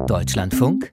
Deutschlandfunk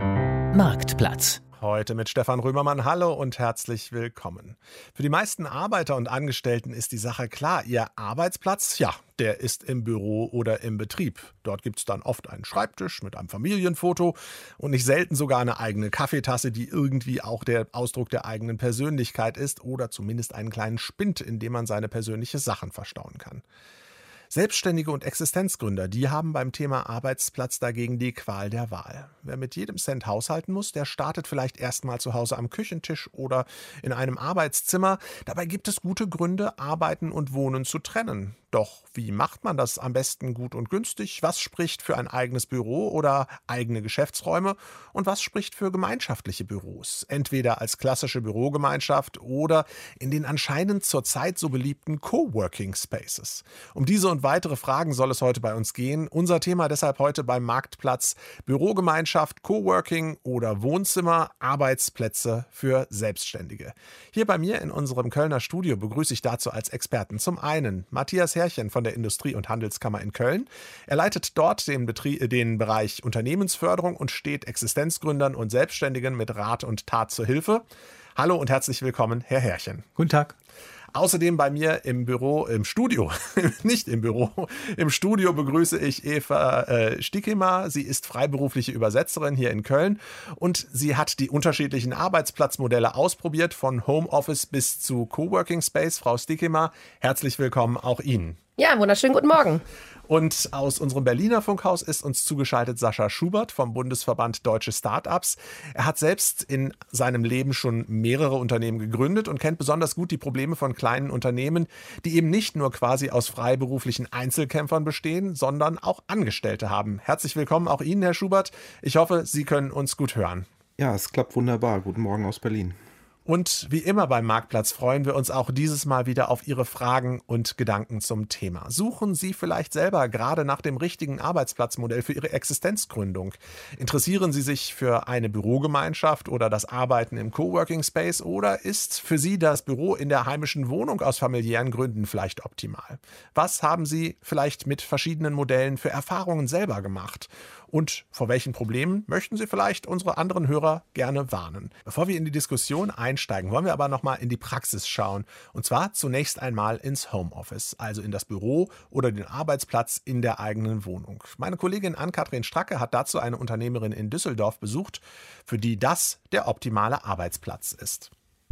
Marktplatz. Heute mit Stefan Römermann. Hallo und herzlich willkommen. Für die meisten Arbeiter und Angestellten ist die Sache klar. Ihr Arbeitsplatz, der ist im Büro oder im Betrieb. Dort gibt es dann oft einen Schreibtisch mit einem Familienfoto und nicht selten sogar eine eigene Kaffeetasse, die irgendwie auch der Ausdruck der eigenen Persönlichkeit ist oder zumindest einen kleinen Spind, in dem man seine persönlichen Sachen verstauen kann. Selbstständige und Existenzgründer, die haben beim Thema Arbeitsplatz dagegen die Qual der Wahl. Wer mit jedem Cent haushalten muss, der startet vielleicht erstmal zu Hause am Küchentisch oder in einem Arbeitszimmer. Dabei gibt es gute Gründe, Arbeiten und Wohnen zu trennen. Doch wie macht man das am besten gut und günstig? Was spricht für ein eigenes Büro oder eigene Geschäftsräume? Und was spricht für gemeinschaftliche Büros? Entweder als klassische Bürogemeinschaft oder in den anscheinend zurzeit so beliebten Coworking Spaces. Um diese und weitere Fragen soll es heute bei uns gehen. Unser Thema deshalb heute beim Marktplatz: Bürogemeinschaft, Coworking oder Wohnzimmer, Arbeitsplätze für Selbstständige. Hier bei mir in unserem Kölner Studio begrüße ich dazu als Experten zum einen Matthias Herrchen von der Industrie- und Handelskammer in Köln. Er leitet dort den Bereich Unternehmensförderung und steht Existenzgründern und Selbstständigen mit Rat und Tat zur Hilfe. Hallo und herzlich willkommen, Herr Herrchen. Guten Tag. Außerdem bei mir im Studio, nicht im Büro, im Studio begrüße ich Eva Stickema. Sie ist freiberufliche Übersetzerin hier in Köln und sie hat die unterschiedlichen Arbeitsplatzmodelle ausprobiert, von Homeoffice bis zu Coworking Space. Frau Stickema, herzlich willkommen auch Ihnen. Ja, wunderschönen guten Morgen. Und aus unserem Berliner Funkhaus ist uns zugeschaltet Sascha Schubert vom Bundesverband Deutsche Startups. Er hat selbst in seinem Leben schon mehrere Unternehmen gegründet und kennt besonders gut die Probleme von kleinen Unternehmen, die eben nicht nur quasi aus freiberuflichen Einzelkämpfern bestehen, sondern auch Angestellte haben. Herzlich willkommen auch Ihnen, Herr Schubert. Ich hoffe, Sie können uns gut hören. Ja, es klappt wunderbar. Guten Morgen aus Berlin. Und wie immer beim Marktplatz freuen wir uns auch dieses Mal wieder auf Ihre Fragen und Gedanken zum Thema. Suchen Sie vielleicht selber gerade nach dem richtigen Arbeitsplatzmodell für Ihre Existenzgründung? Interessieren Sie sich für eine Bürogemeinschaft oder das Arbeiten im Coworking Space oder ist für Sie das Büro in der heimischen Wohnung aus familiären Gründen vielleicht optimal? Was haben Sie vielleicht mit verschiedenen Modellen für Erfahrungen selber gemacht? Und vor welchen Problemen möchten Sie vielleicht unsere anderen Hörer gerne warnen? Bevor wir in die Diskussion einsteigen, wollen wir aber nochmal in die Praxis schauen. Und zwar zunächst einmal ins Homeoffice, also in das Büro oder den Arbeitsplatz in der eigenen Wohnung. Meine Kollegin Ann-Kathrin Stracke hat dazu eine Unternehmerin in Düsseldorf besucht, für die das der optimale Arbeitsplatz ist.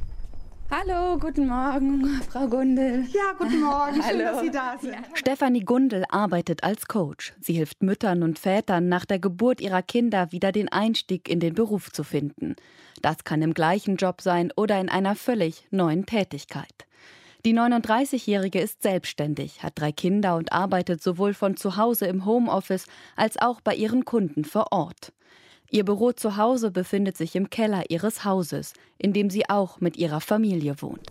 Hallo, guten Morgen, Frau Gundel. Ja, guten Morgen, schön, Hallo. dass Sie da sind. Stefanie Gundel arbeitet als Coach. Sie hilft Müttern und Vätern, nach der Geburt ihrer Kinder wieder den Einstieg in den Beruf zu finden. Das kann im gleichen Job sein oder in einer völlig neuen Tätigkeit. Die 39-Jährige ist selbstständig, hat 3 Kinder und arbeitet sowohl von zu Hause im Homeoffice als auch bei ihren Kunden vor Ort. Ihr Büro zu Hause befindet sich im Keller ihres Hauses, in dem sie auch mit ihrer Familie wohnt.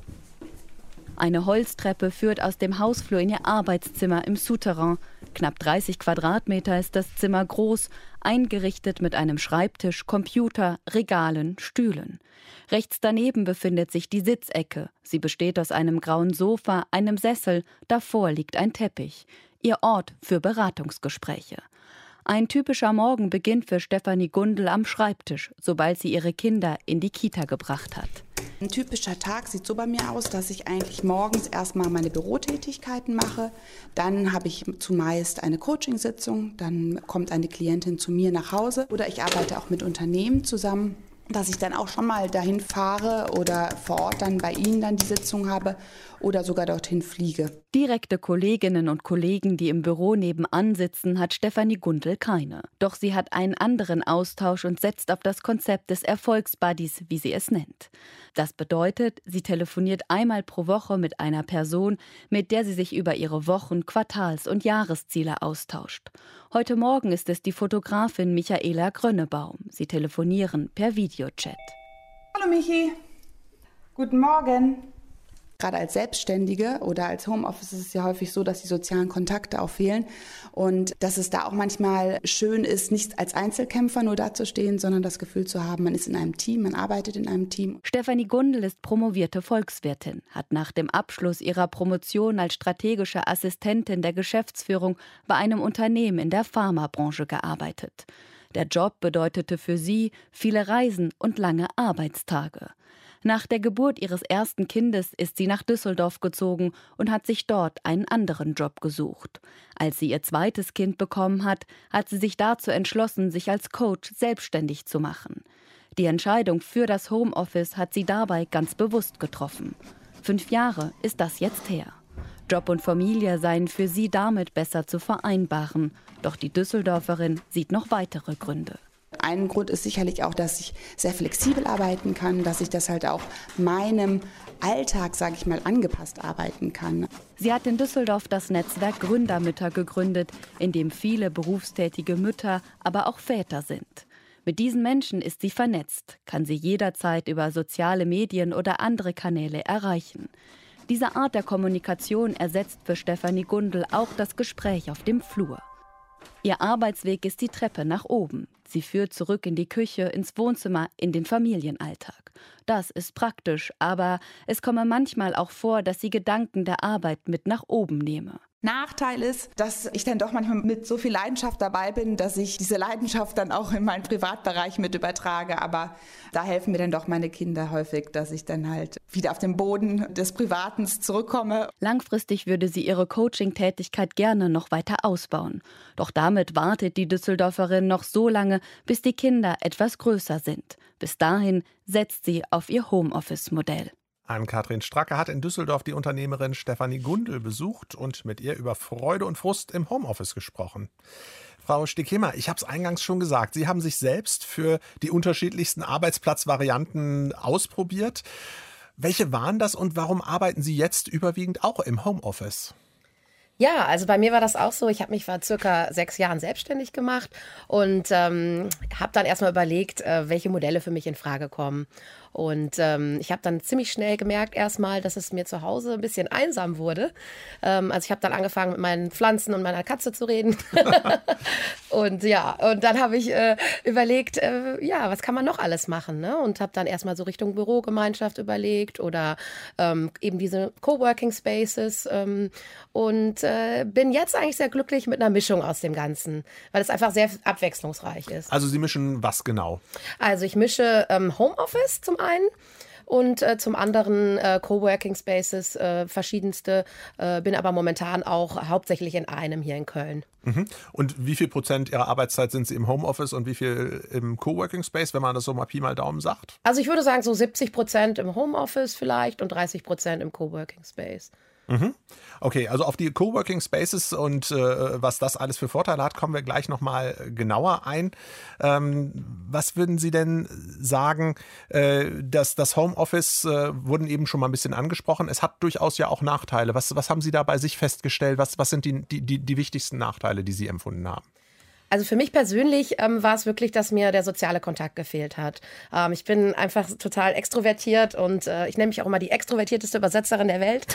Eine Holztreppe führt aus dem Hausflur in ihr Arbeitszimmer im Souterrain. Knapp 30 Quadratmeter ist das Zimmer groß, eingerichtet mit einem Schreibtisch, Computer, Regalen, Stühlen. Rechts daneben befindet sich die Sitzecke. Sie besteht aus einem grauen Sofa, einem Sessel, davor liegt ein Teppich. Ihr Ort für Beratungsgespräche. Ein typischer Morgen beginnt für Stefanie Gundel am Schreibtisch, sobald sie ihre Kinder in die Kita gebracht hat. Ein typischer Tag sieht so bei mir aus, dass ich eigentlich morgens erstmal meine Bürotätigkeiten mache. Dann habe ich zumeist eine Coachingsitzung, dann kommt eine Klientin zu mir nach Hause oder ich arbeite auch mit Unternehmen zusammen, dass ich dann auch schon mal dahin fahre oder vor Ort dann bei Ihnen dann die Sitzung habe oder sogar dorthin fliege. Direkte Kolleginnen und Kollegen, die im Büro nebenan sitzen, hat Stefanie Gundel keine. Doch sie hat einen anderen Austausch und setzt auf das Konzept des Erfolgsbuddies, wie sie es nennt. Das bedeutet, sie telefoniert einmal pro Woche mit einer Person, mit der sie sich über ihre Wochen-, Quartals- und Jahresziele austauscht. Heute Morgen ist es die Fotografin Michaela Grönnebaum. Sie telefonieren per Videochat. Hallo Michi, guten Morgen. Gerade als Selbstständige oder als Homeoffice ist es ja häufig so, dass die sozialen Kontakte auch fehlen und dass es da auch manchmal schön ist, nicht als Einzelkämpfer nur dazustehen, sondern das Gefühl zu haben, man ist in einem Team, man arbeitet in einem Team. Stefanie Gundel ist promovierte Volkswirtin, hat nach dem Abschluss ihrer Promotion als strategische Assistentin der Geschäftsführung bei einem Unternehmen in der Pharmabranche gearbeitet. Der Job bedeutete für sie viele Reisen und lange Arbeitstage. Nach der Geburt ihres ersten Kindes ist sie nach Düsseldorf gezogen und hat sich dort einen anderen Job gesucht. Als sie ihr zweites Kind bekommen hat, hat sie sich dazu entschlossen, sich als Coach selbstständig zu machen. Die Entscheidung für das Homeoffice hat sie dabei ganz bewusst getroffen. 5 Jahre ist das jetzt her. Job und Familie seien für sie damit besser zu vereinbaren. Doch die Düsseldorferin sieht noch weitere Gründe. Ein Grund ist sicherlich auch, dass ich sehr flexibel arbeiten kann, dass ich das halt auch meinem Alltag, sage ich mal, angepasst arbeiten kann. Sie hat in Düsseldorf das Netzwerk Gründermütter gegründet, in dem viele berufstätige Mütter, aber auch Väter sind. Mit diesen Menschen ist sie vernetzt, kann sie jederzeit über soziale Medien oder andere Kanäle erreichen. Diese Art der Kommunikation ersetzt für Stefanie Gundel auch das Gespräch auf dem Flur. Ihr Arbeitsweg ist die Treppe nach oben. Sie führt zurück in die Küche, ins Wohnzimmer, in den Familienalltag. Das ist praktisch, aber es komme manchmal auch vor, dass sie Gedanken der Arbeit mit nach oben nehme. Nachteil ist, dass ich dann doch manchmal mit so viel Leidenschaft dabei bin, dass ich diese Leidenschaft dann auch in meinen Privatbereich mit übertrage. Aber da helfen mir dann doch meine Kinder häufig, dass ich dann halt wieder auf den Boden des Privaten zurückkomme. Langfristig würde sie ihre Coaching-Tätigkeit gerne noch weiter ausbauen. Doch damit wartet die Düsseldorferin noch so lange, bis die Kinder etwas größer sind. Bis dahin setzt sie auf ihr Homeoffice-Modell. Ann-Kathrin Stracke hat in Düsseldorf die Unternehmerin Stefanie Gundel besucht und mit ihr über Freude und Frust im Homeoffice gesprochen. Frau Stickhemer, ich habe es eingangs schon gesagt, Sie haben sich selbst für die unterschiedlichsten Arbeitsplatzvarianten ausprobiert. Welche waren das und warum arbeiten Sie jetzt überwiegend auch im Homeoffice? Ja, also bei mir war das auch so. Ich habe mich vor circa 6 Jahren selbstständig gemacht und habe dann erstmal überlegt, welche Modelle für mich in Frage kommen. Und ich habe dann ziemlich schnell gemerkt erstmal, dass es mir zu Hause ein bisschen einsam wurde. Also ich habe dann angefangen mit meinen Pflanzen und meiner Katze zu reden. Und dann habe ich überlegt, was kann man noch alles machen, ne? Und habe dann erstmal so Richtung Bürogemeinschaft überlegt oder eben diese Coworking Spaces und bin jetzt eigentlich sehr glücklich mit einer Mischung aus dem Ganzen, weil es einfach sehr abwechslungsreich ist. Also Sie mischen was genau? Also ich mische Homeoffice zum einen und zum anderen Coworking Spaces, verschiedenste, bin aber momentan auch hauptsächlich in einem hier in Köln. Mhm. Und wie viel Prozent Ihrer Arbeitszeit sind Sie im Homeoffice und wie viel im Coworking Space, wenn man das so mal Pi mal Daumen sagt? Also ich würde sagen so 70% im Homeoffice vielleicht und 30% im Coworking Space. Mhm. Okay, also auf die Coworking Spaces und was das alles für Vorteile hat, kommen wir gleich nochmal genauer ein. Was würden Sie denn sagen, dass das Homeoffice, wurden eben schon mal ein bisschen angesprochen, es hat durchaus ja auch Nachteile. Was haben Sie da bei sich festgestellt? Was sind die wichtigsten Nachteile, die Sie empfunden haben? Also für mich persönlich war es wirklich, dass mir der soziale Kontakt gefehlt hat. Ich bin einfach total extrovertiert und ich nenne mich auch immer die extrovertierteste Übersetzerin der Welt.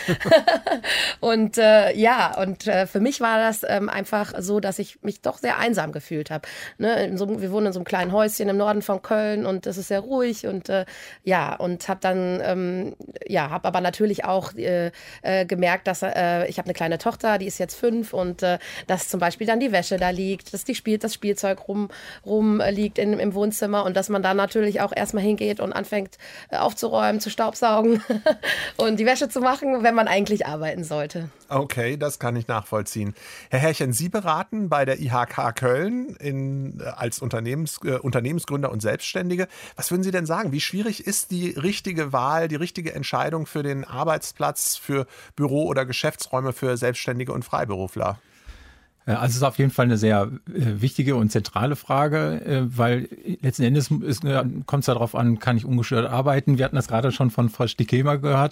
Und für mich war das einfach so, dass ich mich doch sehr einsam gefühlt habe. Ne? Wir wohnen in so einem kleinen Häuschen im Norden von Köln und es ist sehr ruhig und habe dann habe aber natürlich auch gemerkt, dass ich habe eine kleine Tochter, die ist jetzt 5 und dass zum Beispiel dann die Wäsche da liegt, dass das Spielzeug liegt im Wohnzimmer und dass man da natürlich auch erstmal hingeht und anfängt aufzuräumen, zu staubsaugen und die Wäsche zu machen, wenn man eigentlich arbeiten sollte. Okay, das kann ich nachvollziehen. Herr Herrchen, Sie beraten bei der IHK Köln als Unternehmensgründer und Selbstständige. Was würden Sie denn sagen? Wie schwierig ist die richtige Wahl, die richtige Entscheidung für den Arbeitsplatz, für Büro- oder Geschäftsräume für Selbstständige und Freiberufler? Also es ist auf jeden Fall eine sehr wichtige und zentrale Frage, weil letzten Endes kommt es darauf an, kann ich ungestört arbeiten? Wir hatten das gerade schon von Frau Stickhemer gehört.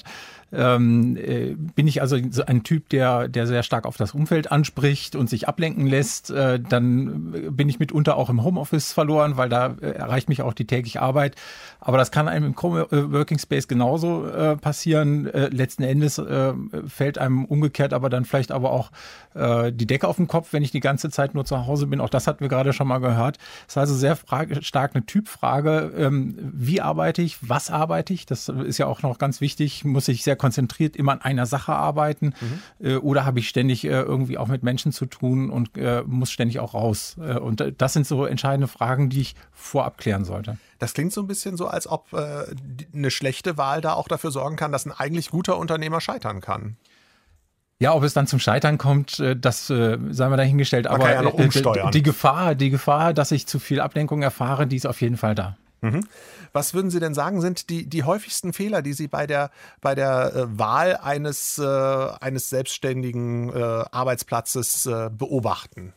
Bin ich also so ein Typ, der sehr stark auf das Umfeld anspricht und sich ablenken lässt, dann bin ich mitunter auch im Homeoffice verloren, weil da erreicht mich auch die tägliche Arbeit. Aber das kann einem im Coworking Space genauso passieren. Letzten Endes fällt einem umgekehrt aber dann vielleicht aber auch die Decke auf den Kopf, Job, wenn ich die ganze Zeit nur zu Hause bin? Auch das hatten wir gerade schon mal gehört. Das ist also sehr stark eine Typfrage. Wie arbeite ich? Was arbeite ich? Das ist ja auch noch ganz wichtig. Muss ich sehr konzentriert immer an einer Sache arbeiten? Oder habe ich ständig irgendwie auch mit Menschen zu tun und muss ständig auch raus? Und das sind so entscheidende Fragen, die ich vorab klären sollte. Das klingt so ein bisschen so, als ob eine schlechte Wahl da auch dafür sorgen kann, dass ein eigentlich guter Unternehmer scheitern kann. Ja, ob es dann zum Scheitern kommt, das sei mal dahingestellt. Man Aber kann ja noch umsteuern. Die Gefahr, dass ich zu viel Ablenkung erfahre, die ist auf jeden Fall da. Was würden Sie denn sagen, sind die häufigsten Fehler, die Sie bei der Wahl eines selbstständigen Arbeitsplatzes beobachten?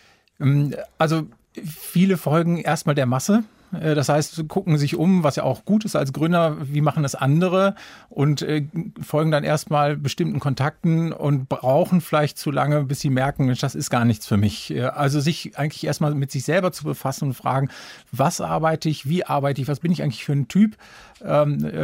Also viele folgen erstmal der Masse. Das heißt, gucken sich um, was ja auch gut ist als Gründer, wie machen das andere und folgen dann erstmal bestimmten Kontakten und brauchen vielleicht zu lange, bis sie merken, Mensch, das ist gar nichts für mich. Also sich eigentlich erstmal mit sich selber zu befassen und fragen, was arbeite ich, wie arbeite ich, was bin ich eigentlich für ein Typ, auch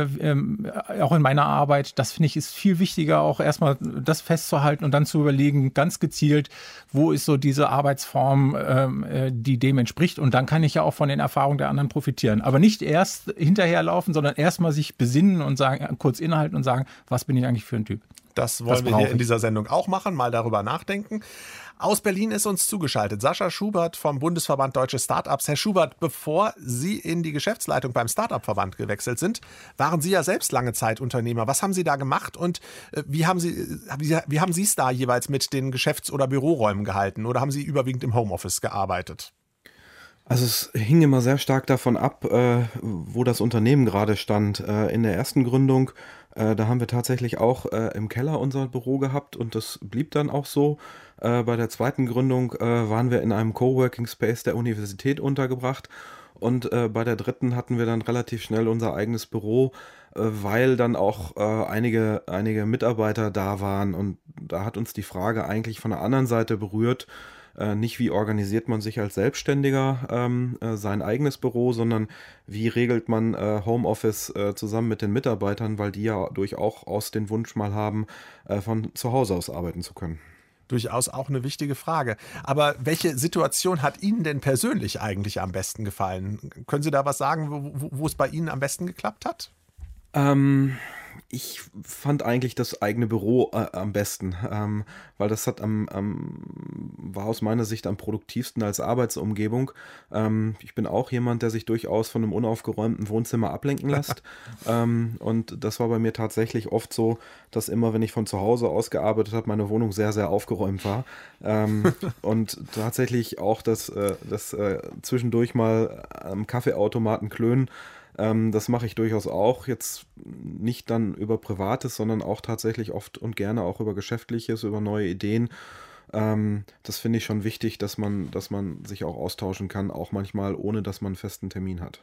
in meiner Arbeit. Das finde ich ist viel wichtiger, auch erstmal das festzuhalten und dann zu überlegen, ganz gezielt, wo ist so diese Arbeitsform, die dem entspricht, und dann kann ich ja auch von den Erfahrungen der anderen profitieren. Aber nicht erst hinterherlaufen, sondern erstmal sich besinnen und sagen, kurz innehalten und sagen, was bin ich eigentlich für ein Typ? Das wollen wir hier in dieser Sendung auch machen, mal darüber nachdenken. Aus Berlin ist uns zugeschaltet Sascha Schubert vom Bundesverband Deutsche Startups. Herr Schubert, bevor Sie in die Geschäftsleitung beim Startup-Verband gewechselt sind, waren Sie ja selbst lange Zeit Unternehmer. Was haben Sie da gemacht und wie haben Sie es da jeweils mit den Geschäfts- oder Büroräumen gehalten? Oder haben Sie überwiegend im Homeoffice gearbeitet? Also es hing immer sehr stark davon ab, wo das Unternehmen gerade stand. In der ersten Gründung, da haben wir tatsächlich auch im Keller unser Büro gehabt und das blieb dann auch so. Bei der zweiten Gründung waren wir in einem Coworking Space der Universität untergebracht und bei der dritten hatten wir dann relativ schnell unser eigenes Büro, weil dann auch einige Mitarbeiter da waren, und da hat uns die Frage eigentlich von der anderen Seite berührt. Nicht, wie organisiert man sich als Selbstständiger sein eigenes Büro, sondern wie regelt man Homeoffice zusammen mit den Mitarbeitern, weil die ja durchaus den Wunsch mal haben, von zu Hause aus arbeiten zu können. Durchaus auch eine wichtige Frage. Aber welche Situation hat Ihnen denn persönlich eigentlich am besten gefallen? Können Sie da was sagen, wo es bei Ihnen am besten geklappt hat? Ich fand eigentlich das eigene Büro am besten, weil das war aus meiner Sicht am produktivsten als Arbeitsumgebung. Ich bin auch jemand, der sich durchaus von einem unaufgeräumten Wohnzimmer ablenken lässt. Und das war bei mir tatsächlich oft so, dass immer, wenn ich von zu Hause aus gearbeitet habe, meine Wohnung sehr, sehr aufgeräumt war. Und tatsächlich auch das zwischendurch mal am Kaffeeautomaten klönen. Das mache ich durchaus auch, jetzt nicht dann über Privates, sondern auch tatsächlich oft und gerne auch über Geschäftliches, über neue Ideen. Das finde ich schon wichtig, dass man sich auch austauschen kann, auch manchmal ohne, dass man einen festen Termin hat.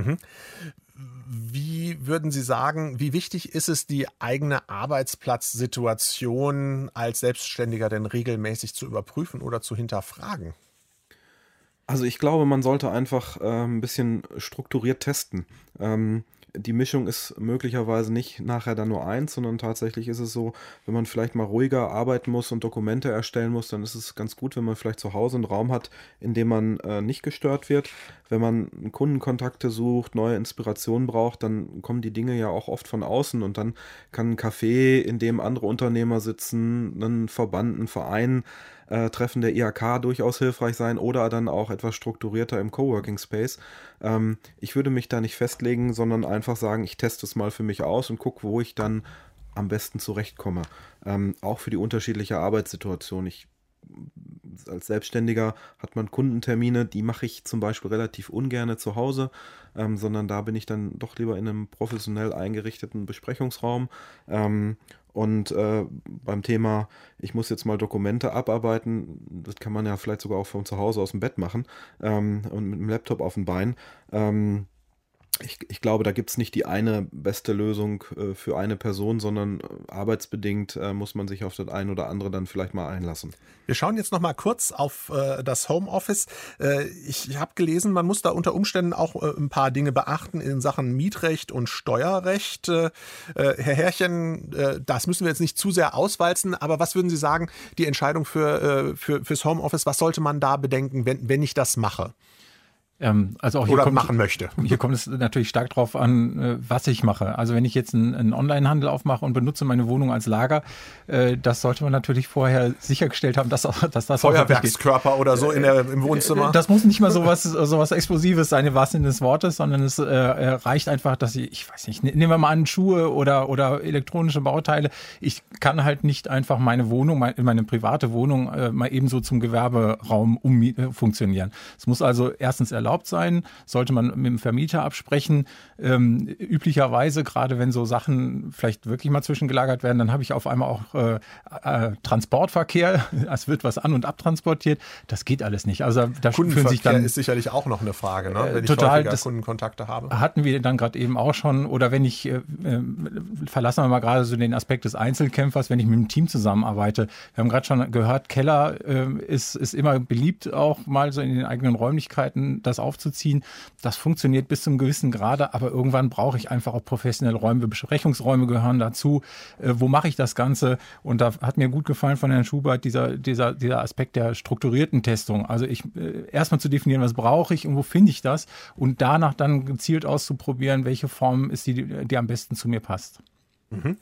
Wie würden Sie sagen, wie wichtig ist es, die eigene Arbeitsplatzsituation als Selbstständiger denn regelmäßig zu überprüfen oder zu hinterfragen? Also ich glaube, man sollte einfach ein bisschen strukturiert testen. Die Mischung ist möglicherweise nicht nachher dann nur eins, sondern tatsächlich ist es so, wenn man vielleicht mal ruhiger arbeiten muss und Dokumente erstellen muss, dann ist es ganz gut, wenn man vielleicht zu Hause einen Raum hat, in dem man nicht gestört wird. Wenn man Kundenkontakte sucht, neue Inspirationen braucht, dann kommen die Dinge ja auch oft von außen, und dann kann ein Café, in dem andere Unternehmer sitzen, ein Verband, ein Verein, Treffen der IHK durchaus hilfreich sein, oder dann auch etwas strukturierter im Coworking Space. Ich würde mich da nicht festlegen, sondern einfach sagen, ich teste es mal für mich aus und gucke, wo ich dann am besten zurechtkomme. Auch für die unterschiedliche Arbeitssituation. Als Selbstständiger hat man Kundentermine, die mache ich zum Beispiel relativ ungern zu Hause, sondern da bin ich dann doch lieber in einem professionell eingerichteten Besprechungsraum. Und beim Thema, ich muss jetzt mal Dokumente abarbeiten, das kann man ja vielleicht sogar auch von zu Hause aus dem Bett machen und mit dem Laptop auf dem Bein. Ich glaube, da gibt es nicht die eine beste Lösung für eine Person, sondern arbeitsbedingt muss man sich auf das ein oder andere dann vielleicht mal einlassen. Wir schauen jetzt noch mal kurz auf das Homeoffice. Ich habe gelesen, man muss da unter Umständen auch ein paar Dinge beachten in Sachen Mietrecht und Steuerrecht. Herr Herrchen, das müssen wir jetzt nicht zu sehr auswalzen, aber was würden Sie sagen, die Entscheidung fürs Homeoffice, was sollte man da bedenken, wenn ich das mache? Also auch Oder machen möchte. Hier kommt es natürlich stark drauf an, was ich mache. Also wenn ich jetzt einen Online-Handel aufmache und benutze meine Wohnung als Lager, das sollte man natürlich vorher sichergestellt haben, dass das Feuerwerkskörper oder so im Wohnzimmer. Das muss nicht mal sowas Explosives sein, im wahrsten Sinne des Wortes, sondern es reicht einfach, dass ich weiß nicht, nehmen wir mal an Schuhe oder elektronische Bauteile. Ich kann halt nicht einfach meine Wohnung, meine private Wohnung mal ebenso zum Gewerberaum umfunktionieren. Es muss also erstens erlaubt sein, sollte man mit dem Vermieter absprechen. Üblicherweise, gerade wenn so Sachen vielleicht wirklich mal zwischengelagert werden, dann habe ich auf einmal auch Transportverkehr. Es wird was an- und abtransportiert. Das geht alles nicht. Also da fühlen sich dann ist sicherlich auch noch eine Frage, ne? Wenn total, ich häufiger Kundenkontakte habe. Hatten wir dann gerade eben auch schon. Oder wenn ich, verlassen wir mal gerade so den Aspekt des Einzelkämpfers, wenn ich mit einem Team zusammenarbeite. Wir haben gerade schon gehört, Keller ist immer beliebt, auch mal so in den eigenen Räumlichkeiten das aufzuziehen. Das funktioniert bis zum gewissen Grade, aber irgendwann brauche ich einfach auch professionelle Räume. Besprechungsräume gehören dazu. Wo mache ich das Ganze? Und da hat mir gut gefallen von Herrn Schubert dieser Aspekt der strukturierten Testung. Also erstmal zu definieren, was brauche ich und wo finde ich das und danach dann gezielt auszuprobieren, welche Form ist die am besten zu mir passt. Mhm.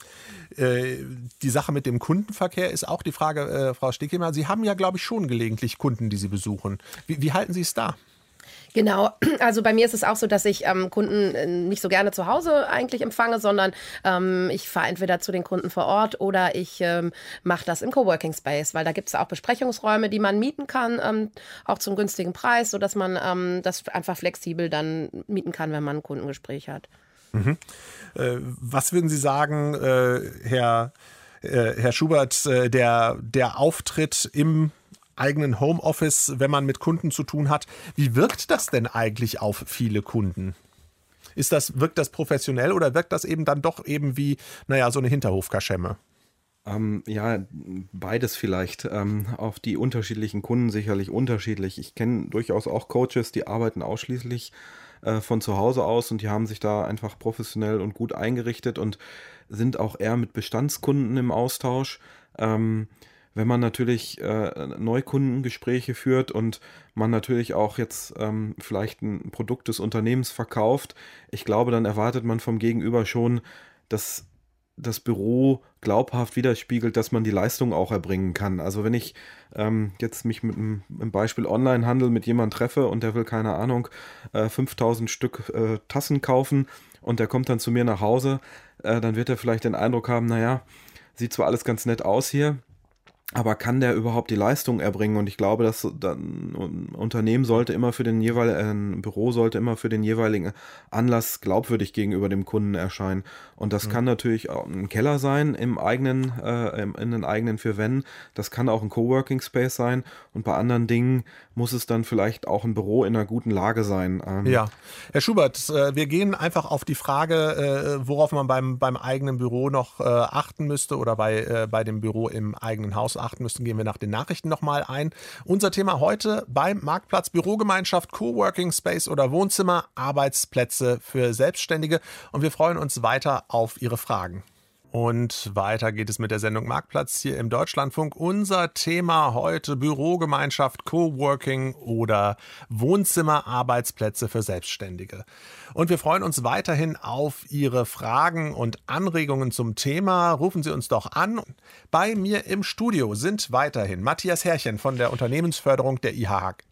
Die Sache mit dem Kundenverkehr ist auch die Frage, Frau Stickemer, Sie haben ja, glaube ich, schon gelegentlich Kunden, die Sie besuchen. Wie halten Sie es da? Genau, also bei mir ist es auch so, dass ich Kunden nicht so gerne zu Hause eigentlich empfange, sondern ich fahre entweder zu den Kunden vor Ort oder ich mache das im Coworking Space, weil da gibt es auch Besprechungsräume, die man mieten kann, auch zum günstigen Preis, sodass man das einfach flexibel dann mieten kann, wenn man ein Kundengespräch hat. Mhm. Was würden Sie sagen, Herr Schubert, der Auftritt im eigenen Homeoffice, wenn man mit Kunden zu tun hat. Wie wirkt das denn eigentlich auf viele Kunden? Wirkt das professionell oder wirkt das eben dann doch eben wie, so eine Hinterhofkaschemme? Ja, beides vielleicht. Auf die unterschiedlichen Kunden sicherlich unterschiedlich. Ich kenne durchaus auch Coaches, die arbeiten ausschließlich von zu Hause aus und die haben sich da einfach professionell und gut eingerichtet und sind auch eher mit Bestandskunden im Austausch. Wenn man natürlich Neukundengespräche führt und man natürlich auch jetzt vielleicht ein Produkt des Unternehmens verkauft, ich glaube, dann erwartet man vom Gegenüber schon, dass das Büro glaubhaft widerspiegelt, dass man die Leistung auch erbringen kann. Also wenn ich jetzt mich mit einem Beispiel Onlinehandel mit jemandem treffe und der will, keine Ahnung, 5000 Stück Tassen kaufen und der kommt dann zu mir nach Hause, dann wird er vielleicht den Eindruck haben, sieht zwar alles ganz nett aus hier, aber kann der überhaupt die Leistung erbringen? Und ich glaube, dass ein Unternehmen sollte immer ein Büro sollte immer für den jeweiligen Anlass glaubwürdig gegenüber dem Kunden erscheinen. Und das kann natürlich auch ein Keller sein in den eigenen vier Wänden. Das kann auch ein Coworking Space sein. Und bei anderen Dingen muss es dann vielleicht auch ein Büro in einer guten Lage sein. Ja, Herr Schubert, wir gehen einfach auf die Frage, worauf man beim eigenen Büro noch achten müsste oder bei dem Büro im eigenen Haus achten müssten, gehen wir nach den Nachrichten nochmal ein. Unser Thema heute beim Marktplatz: Bürogemeinschaft, Coworking Space oder Wohnzimmer, Arbeitsplätze für Selbstständige. Und wir freuen uns weiter auf Ihre Fragen. Und weiter geht es mit der Sendung Marktplatz hier im Deutschlandfunk. Unser Thema heute: Bürogemeinschaft, Coworking oder Wohnzimmer, Arbeitsplätze für Selbstständige. Und wir freuen uns weiterhin auf Ihre Fragen und Anregungen zum Thema. Rufen Sie uns doch an. Bei mir im Studio sind weiterhin Matthias Herrchen von der Unternehmensförderung der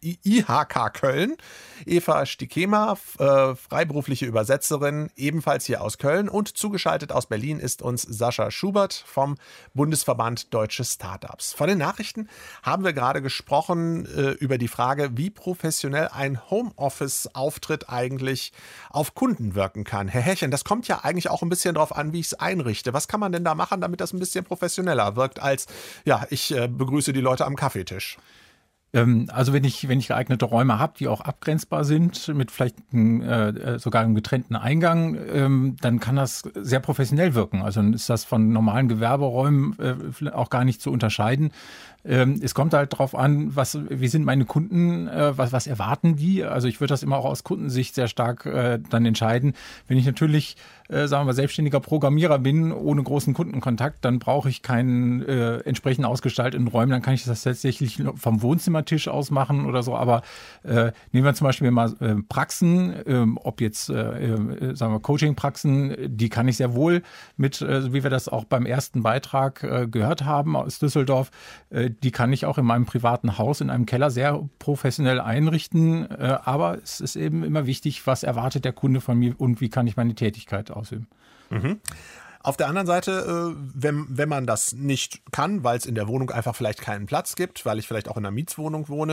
IHK Köln, Eva Stickemer, freiberufliche Übersetzerin, ebenfalls hier aus Köln, und zugeschaltet aus Berlin ist uns Sascha Schubert vom Bundesverband Deutsche Startups. Von den Nachrichten haben wir gerade gesprochen über die Frage, wie professionell ein Homeoffice-Auftritt eigentlich auf Kunden wirken kann. Herr Herrchen, das kommt ja eigentlich auch ein bisschen drauf an, wie ich es einrichte. Was kann man denn da machen, damit das ein bisschen professioneller wirkt als, ich begrüße die Leute am Kaffeetisch? Also wenn ich geeignete Räume habe, die auch abgrenzbar sind, mit vielleicht sogar einem getrennten Eingang, dann kann das sehr professionell wirken. Also dann ist das von normalen Gewerberäumen auch gar nicht zu unterscheiden. Es kommt halt drauf an, wie sind meine Kunden, was erwarten die? Also ich würde das immer auch aus Kundensicht sehr stark dann entscheiden. Wenn ich natürlich, sagen wir mal, selbstständiger Programmierer bin, ohne großen Kundenkontakt, dann brauche ich keinen entsprechend ausgestalteten Räumen. Dann kann ich das tatsächlich vom Wohnzimmertisch aus machen oder so. Aber nehmen wir zum Beispiel mal Praxen, ob jetzt, sagen wir, Coaching-Praxen, die kann ich sehr wohl mit, wie wir das auch beim ersten Beitrag gehört haben aus Düsseldorf, die kann ich auch in meinem privaten Haus, in einem Keller sehr professionell einrichten. Aber es ist eben immer wichtig, was erwartet der Kunde von mir und wie kann ich meine Tätigkeit ausüben. Mhm. Auf der anderen Seite, wenn man das nicht kann, weil es in der Wohnung einfach vielleicht keinen Platz gibt, weil ich vielleicht auch in einer Mietswohnung wohne,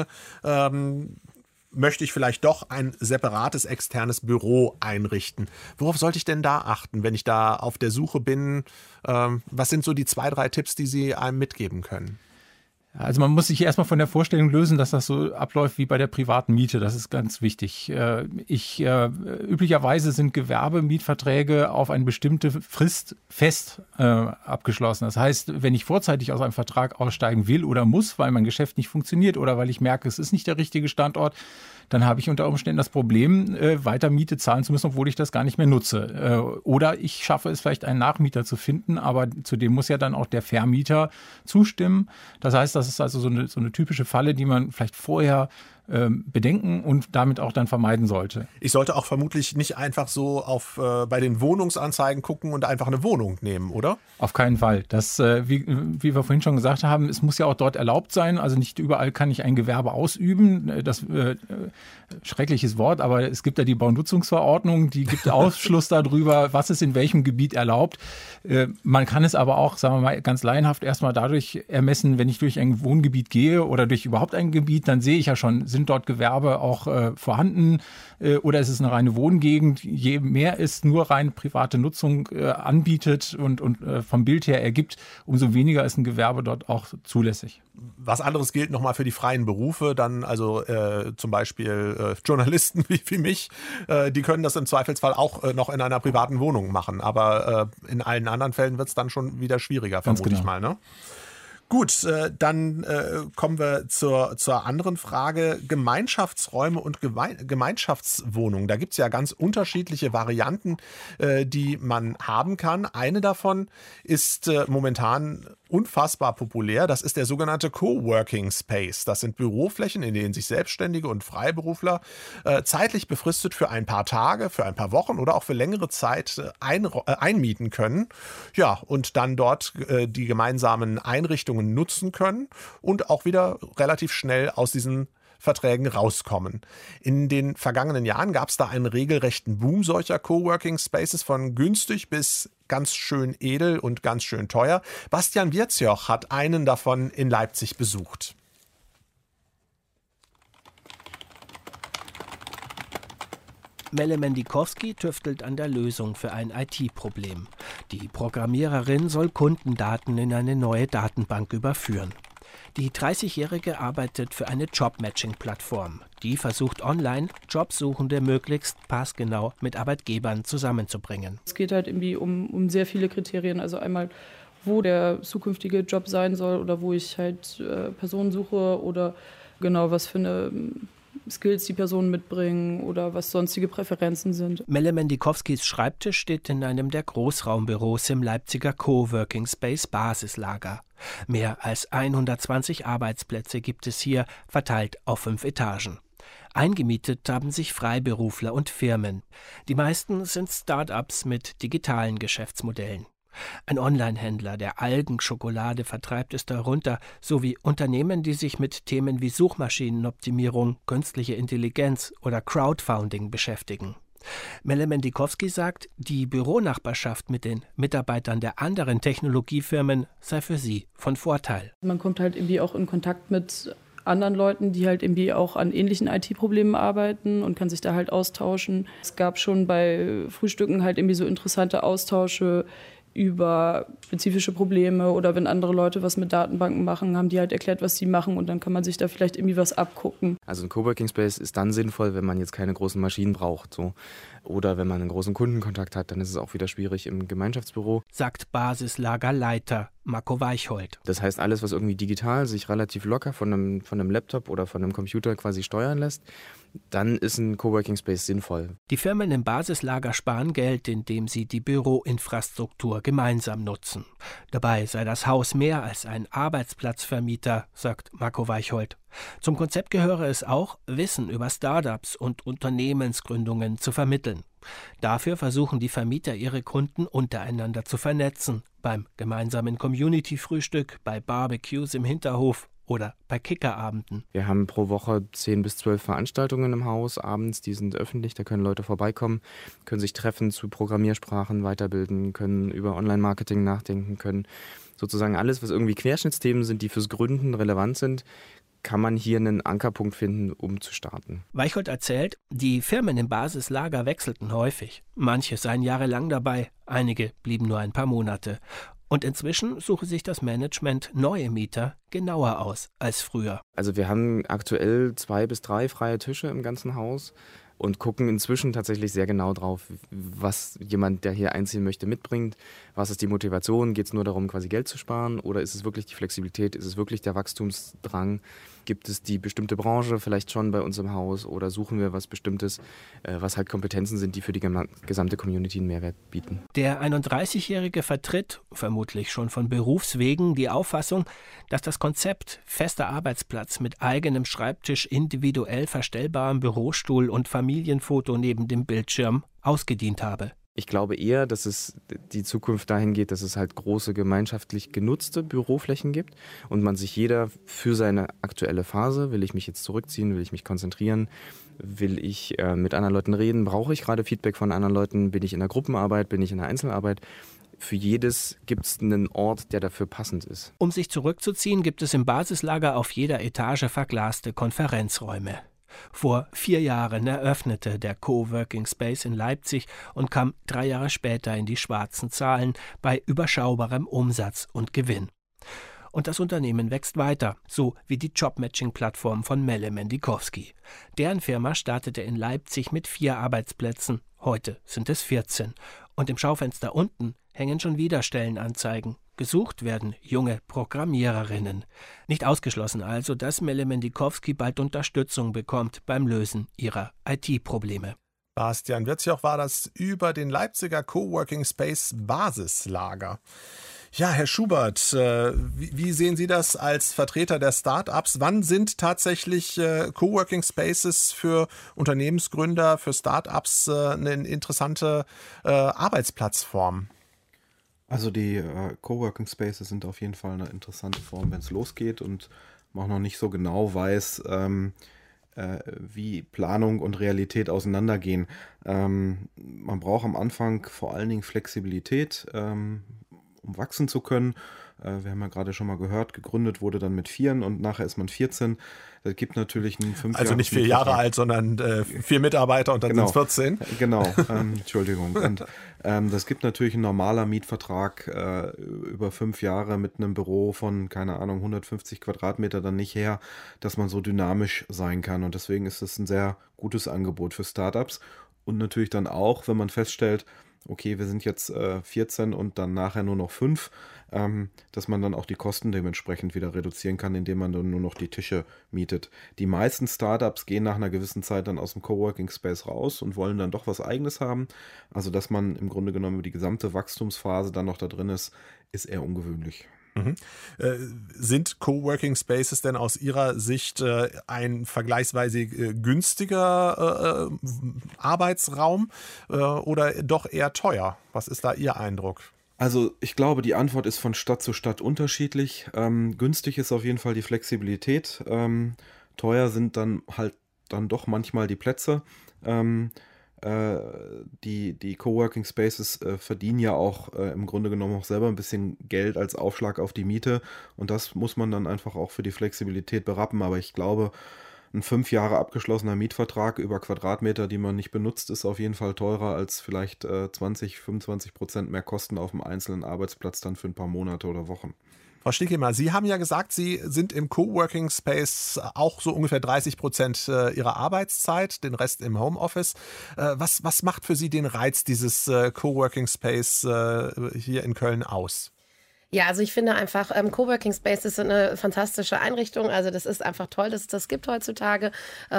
möchte ich vielleicht doch ein separates externes Büro einrichten. Worauf sollte ich denn da achten, wenn ich da auf der Suche bin? Was sind so die 2, 3 Tipps, die Sie einem mitgeben können? Also man muss sich erstmal von der Vorstellung lösen, dass das so abläuft wie bei der privaten Miete. Das ist ganz wichtig. Üblicherweise sind Gewerbemietverträge auf eine bestimmte Frist fest abgeschlossen. Das heißt, wenn ich vorzeitig aus einem Vertrag aussteigen will oder muss, weil mein Geschäft nicht funktioniert oder weil ich merke, es ist nicht der richtige Standort, dann habe ich unter Umständen das Problem, weiter Miete zahlen zu müssen, obwohl ich das gar nicht mehr nutze. Oder ich schaffe es vielleicht, einen Nachmieter zu finden, aber zu dem muss ja dann auch der Vermieter zustimmen. Das heißt, das ist also so eine typische Falle, die man vielleicht vorher bedenken und damit auch dann vermeiden sollte. Ich sollte auch vermutlich nicht einfach so bei den Wohnungsanzeigen gucken und einfach eine Wohnung nehmen, oder? Auf keinen Fall. Das, wie wir vorhin schon gesagt haben, es muss ja auch dort erlaubt sein. Also nicht überall kann ich ein Gewerbe ausüben. Das schreckliches Wort, aber es gibt ja die Baunutzungsverordnung, die gibt Ausschluss darüber, was ist in welchem Gebiet erlaubt. Man kann es aber auch, sagen wir mal, ganz laienhaft erstmal dadurch ermessen, wenn ich durch ein Wohngebiet gehe oder durch überhaupt ein Gebiet, dann sehe ich ja schon, sind dort Gewerbe auch vorhanden oder ist es eine reine Wohngegend? Je mehr es nur rein private Nutzung anbietet und vom Bild her ergibt, umso weniger ist ein Gewerbe dort auch zulässig. Was anderes gilt nochmal für die freien Berufe, dann also zum Beispiel Journalisten wie mich, die können das im Zweifelsfall auch noch in einer privaten Wohnung machen, aber in allen anderen Fällen wird es dann schon wieder schwieriger, vermute ich mal, ne? Gut, dann kommen wir zur anderen Frage. Gemeinschaftsräume und Gemeinschaftswohnungen. Da gibt es ja ganz unterschiedliche Varianten, die man haben kann. Eine davon ist momentan unfassbar populär. Das ist der sogenannte Coworking Space. Das sind Büroflächen, in denen sich Selbstständige und Freiberufler zeitlich befristet für ein paar Tage, für ein paar Wochen oder auch für längere Zeit einmieten können. Ja, und dann dort die gemeinsamen Einrichtungen nutzen können und auch wieder relativ schnell aus diesen Verträgen rauskommen. In den vergangenen Jahren gab es da einen regelrechten Boom solcher Coworking Spaces, von günstig bis ganz schön edel und ganz schön teuer. Bastian Wirzjoch hat einen davon in Leipzig besucht. Melle Mendikowski tüftelt an der Lösung für ein IT-Problem. Die Programmiererin soll Kundendaten in eine neue Datenbank überführen. Die 30-Jährige arbeitet für eine Job-Matching-Plattform. Die versucht online, Jobsuchende möglichst passgenau mit Arbeitgebern zusammenzubringen. Es geht halt irgendwie um sehr viele Kriterien. Also einmal, wo der zukünftige Job sein soll oder wo ich halt Personen suche oder genau was für eine Skills die Personen mitbringen oder was sonstige Präferenzen sind. Melle Mendikowskis Schreibtisch steht in einem der Großraumbüros im Leipziger Coworking Space Basislager. Mehr als 120 Arbeitsplätze gibt es hier, verteilt auf 5 Etagen. Eingemietet haben sich Freiberufler und Firmen. Die meisten sind Start-ups mit digitalen Geschäftsmodellen. Ein Online-Händler, der Algenschokolade vertreibt, ist darunter, sowie Unternehmen, die sich mit Themen wie Suchmaschinenoptimierung, künstliche Intelligenz oder Crowdfunding beschäftigen. Melle Mendikowski sagt, die Büronachbarschaft mit den Mitarbeitern der anderen Technologiefirmen sei für sie von Vorteil. Man kommt halt irgendwie auch in Kontakt mit anderen Leuten, die halt irgendwie auch an ähnlichen IT-Problemen arbeiten und kann sich da halt austauschen. Es gab schon bei Frühstücken halt irgendwie so interessante Austausche über spezifische Probleme oder wenn andere Leute was mit Datenbanken machen, haben die halt erklärt, was sie machen und dann kann man sich da vielleicht irgendwie was abgucken. Also ein Coworking Space ist dann sinnvoll, wenn man jetzt keine großen Maschinen braucht. So. Oder wenn man einen großen Kundenkontakt hat, dann ist es auch wieder schwierig im Gemeinschaftsbüro. Sagt Basislagerleiter Marco Weichhold. Das heißt, alles, was irgendwie digital sich relativ locker von einem Laptop oder von einem Computer quasi steuern lässt, dann ist ein Coworking Space sinnvoll. Die Firmen im Basislager sparen Geld, indem sie die Büroinfrastruktur gemeinsam nutzen. Dabei sei das Haus mehr als ein Arbeitsplatzvermieter, sagt Marco Weichhold. Zum Konzept gehöre es auch, Wissen über Startups und Unternehmensgründungen zu vermitteln. Dafür versuchen die Vermieter, ihre Kunden untereinander zu vernetzen. Beim gemeinsamen Community-Frühstück, bei Barbecues im Hinterhof oder bei Kickerabenden. Wir haben pro Woche 10 bis 12 Veranstaltungen im Haus abends, die sind öffentlich, da können Leute vorbeikommen, können sich treffen, zu Programmiersprachen weiterbilden, können über Online-Marketing nachdenken, können sozusagen alles, was irgendwie Querschnittsthemen sind, die fürs Gründen relevant sind, kann man hier einen Ankerpunkt finden, um zu starten. Weichhold erzählt, die Firmen im Basislager wechselten häufig. Manche seien jahrelang dabei, einige blieben nur ein paar Monate. Und inzwischen suche sich das Management neue Mieter genauer aus als früher. Also wir haben aktuell 2 bis 3 freie Tische im ganzen Haus und gucken inzwischen tatsächlich sehr genau drauf, was jemand, der hier einziehen möchte, mitbringt. Was ist die Motivation? Geht es nur darum, quasi Geld zu sparen? Oder ist es wirklich die Flexibilität? Ist es wirklich der Wachstumsdrang? Gibt es die bestimmte Branche vielleicht schon bei uns im Haus? Oder suchen wir was Bestimmtes, was halt Kompetenzen sind, die für die gesamte Community einen Mehrwert bieten? Der 31-Jährige vertritt, vermutlich schon von Berufswegen, die Auffassung, dass das Konzept fester Arbeitsplatz mit eigenem Schreibtisch, individuell verstellbarem Bürostuhl und Familienfoto neben dem Bildschirm ausgedient habe. Ich glaube eher, dass es die Zukunft dahin geht, dass es halt große gemeinschaftlich genutzte Büroflächen gibt und man sich jeder für seine aktuelle Phase, will ich mich jetzt zurückziehen, will ich mich konzentrieren, will ich mit anderen Leuten reden, brauche ich gerade Feedback von anderen Leuten, bin ich in der Gruppenarbeit, bin ich in der Einzelarbeit. Für jedes gibt es einen Ort, der dafür passend ist. Um sich zurückzuziehen, gibt es im Basislager auf jeder Etage verglaste Konferenzräume. Vor 4 Jahren eröffnete der Coworking Space in Leipzig und kam 3 Jahre später in die schwarzen Zahlen bei überschaubarem Umsatz und Gewinn. Und das Unternehmen wächst weiter, so wie die Jobmatching-Plattform von Melle Mendikowski. Deren Firma startete in Leipzig mit 4 Arbeitsplätzen, heute sind es 14. Und im Schaufenster unten hängen schon wieder Stellenanzeigen. Gesucht werden junge Programmiererinnen. Nicht ausgeschlossen also, dass Melle Mendikowski bald Unterstützung bekommt beim Lösen ihrer IT-Probleme. Bastian Wirzjoch war das über den Leipziger Coworking Space Basislager. Ja, Herr Schubert, wie sehen Sie das als Vertreter der Start-ups? Wann sind tatsächlich Coworking Spaces für Unternehmensgründer, für Start-ups eine interessante Arbeitsplatzform? Also die Coworking Spaces sind auf jeden Fall eine interessante Form, wenn es losgeht und man auch noch nicht so genau weiß, wie Planung und Realität auseinandergehen. Man braucht am Anfang vor allen Dingen Flexibilität, um wachsen zu können. Wir haben ja gerade schon mal gehört, gegründet wurde dann mit 4 und nachher ist man 14. Das gibt natürlich einen 5 Also nicht 4 Jahre alt, sondern 4 Mitarbeiter und dann sind es 14. Genau, Entschuldigung. Und das gibt natürlich ein normaler Mietvertrag über 5 Jahre mit einem Büro von, keine Ahnung, 150 Quadratmeter dann nicht her, dass man so dynamisch sein kann. Und deswegen ist es ein sehr gutes Angebot für Startups. Und natürlich dann auch, wenn man feststellt, okay, wir sind jetzt 14 und dann nachher nur noch 5, dass man dann auch die Kosten dementsprechend wieder reduzieren kann, indem man dann nur noch die Tische mietet. Die meisten Startups gehen nach einer gewissen Zeit dann aus dem Coworking Space raus und wollen dann doch was Eigenes haben. Also, dass man im Grunde genommen über die gesamte Wachstumsphase dann noch da drin ist eher ungewöhnlich. Sind Coworking Spaces denn aus Ihrer Sicht ein vergleichsweise günstiger Arbeitsraum oder doch eher teuer? Was ist da Ihr Eindruck? Also ich glaube, die Antwort ist von Stadt zu Stadt unterschiedlich. Günstig ist auf jeden Fall die Flexibilität. Teuer sind dann halt dann doch manchmal die Plätze. Die Coworking Spaces verdienen ja auch im Grunde genommen auch selber ein bisschen Geld als Aufschlag auf die Miete und das muss man dann einfach auch für die Flexibilität berappen. Aber ich glaube, ein 5 Jahre abgeschlossener Mietvertrag über Quadratmeter, die man nicht benutzt, ist auf jeden Fall teurer als vielleicht 20-25% mehr Kosten auf dem einzelnen Arbeitsplatz dann für ein paar Monate oder Wochen. Frau Stickemer, Sie haben ja gesagt, Sie sind im Coworking Space auch so ungefähr 30% Ihrer Arbeitszeit, den Rest im Homeoffice. Was macht für Sie den Reiz dieses Coworking Space hier in Köln aus? Ja, also ich finde einfach, Coworking Spaces sind eine fantastische Einrichtung. Also das ist einfach toll, dass es das gibt heutzutage,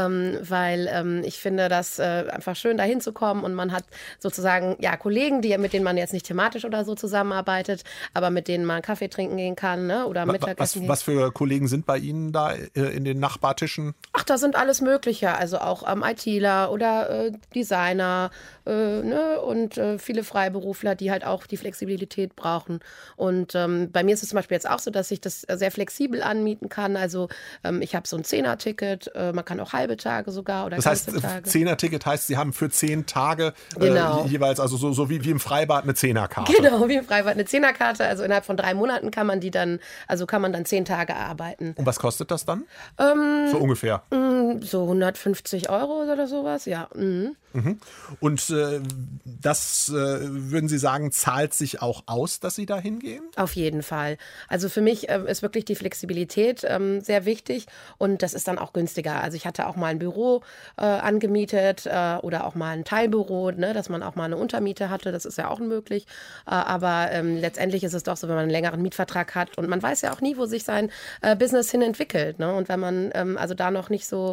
weil ich finde das einfach schön, da hinzukommen und man hat sozusagen ja Kollegen, mit denen man jetzt nicht thematisch oder so zusammenarbeitet, aber mit denen man Kaffee trinken gehen kann, ne? Oder Mittagessen gehen. Was für Kollegen sind bei Ihnen da in den Nachbartischen? Ach, da sind alles Mögliche, also auch ITler oder Designer ne? Und viele Freiberufler, die halt auch die Flexibilität brauchen. Und bei mir ist es zum Beispiel jetzt auch so, dass ich das sehr flexibel anmieten kann. Also ich habe so ein 10er-Ticket, man kann auch halbe Tage sogar oder ganze Tage. Das heißt, 10er-Ticket heißt, Sie haben für 10 Tage genau. Jeweils, also so wie im Freibad eine 10er-Karte. Genau, wie im Freibad eine 10er-Karte. Also innerhalb von 3 Monaten kann man 10 Tage arbeiten. Und was kostet das dann? So ungefähr? So 150 € oder sowas, ja. Mhm. Und das, würden Sie sagen, zahlt sich auch aus, dass Sie da hingehen? Auf jeden Fall. Also für mich ist wirklich die Flexibilität sehr wichtig und das ist dann auch günstiger. Also ich hatte auch mal ein Büro angemietet oder auch mal ein Teilbüro, ne, dass man auch mal eine Untermiete hatte. Das ist ja auch möglich. Aber letztendlich ist es doch so, wenn man einen längeren Mietvertrag hat und man weiß ja auch nie, wo sich sein Business hin entwickelt. Ne? Und wenn man also da noch nicht so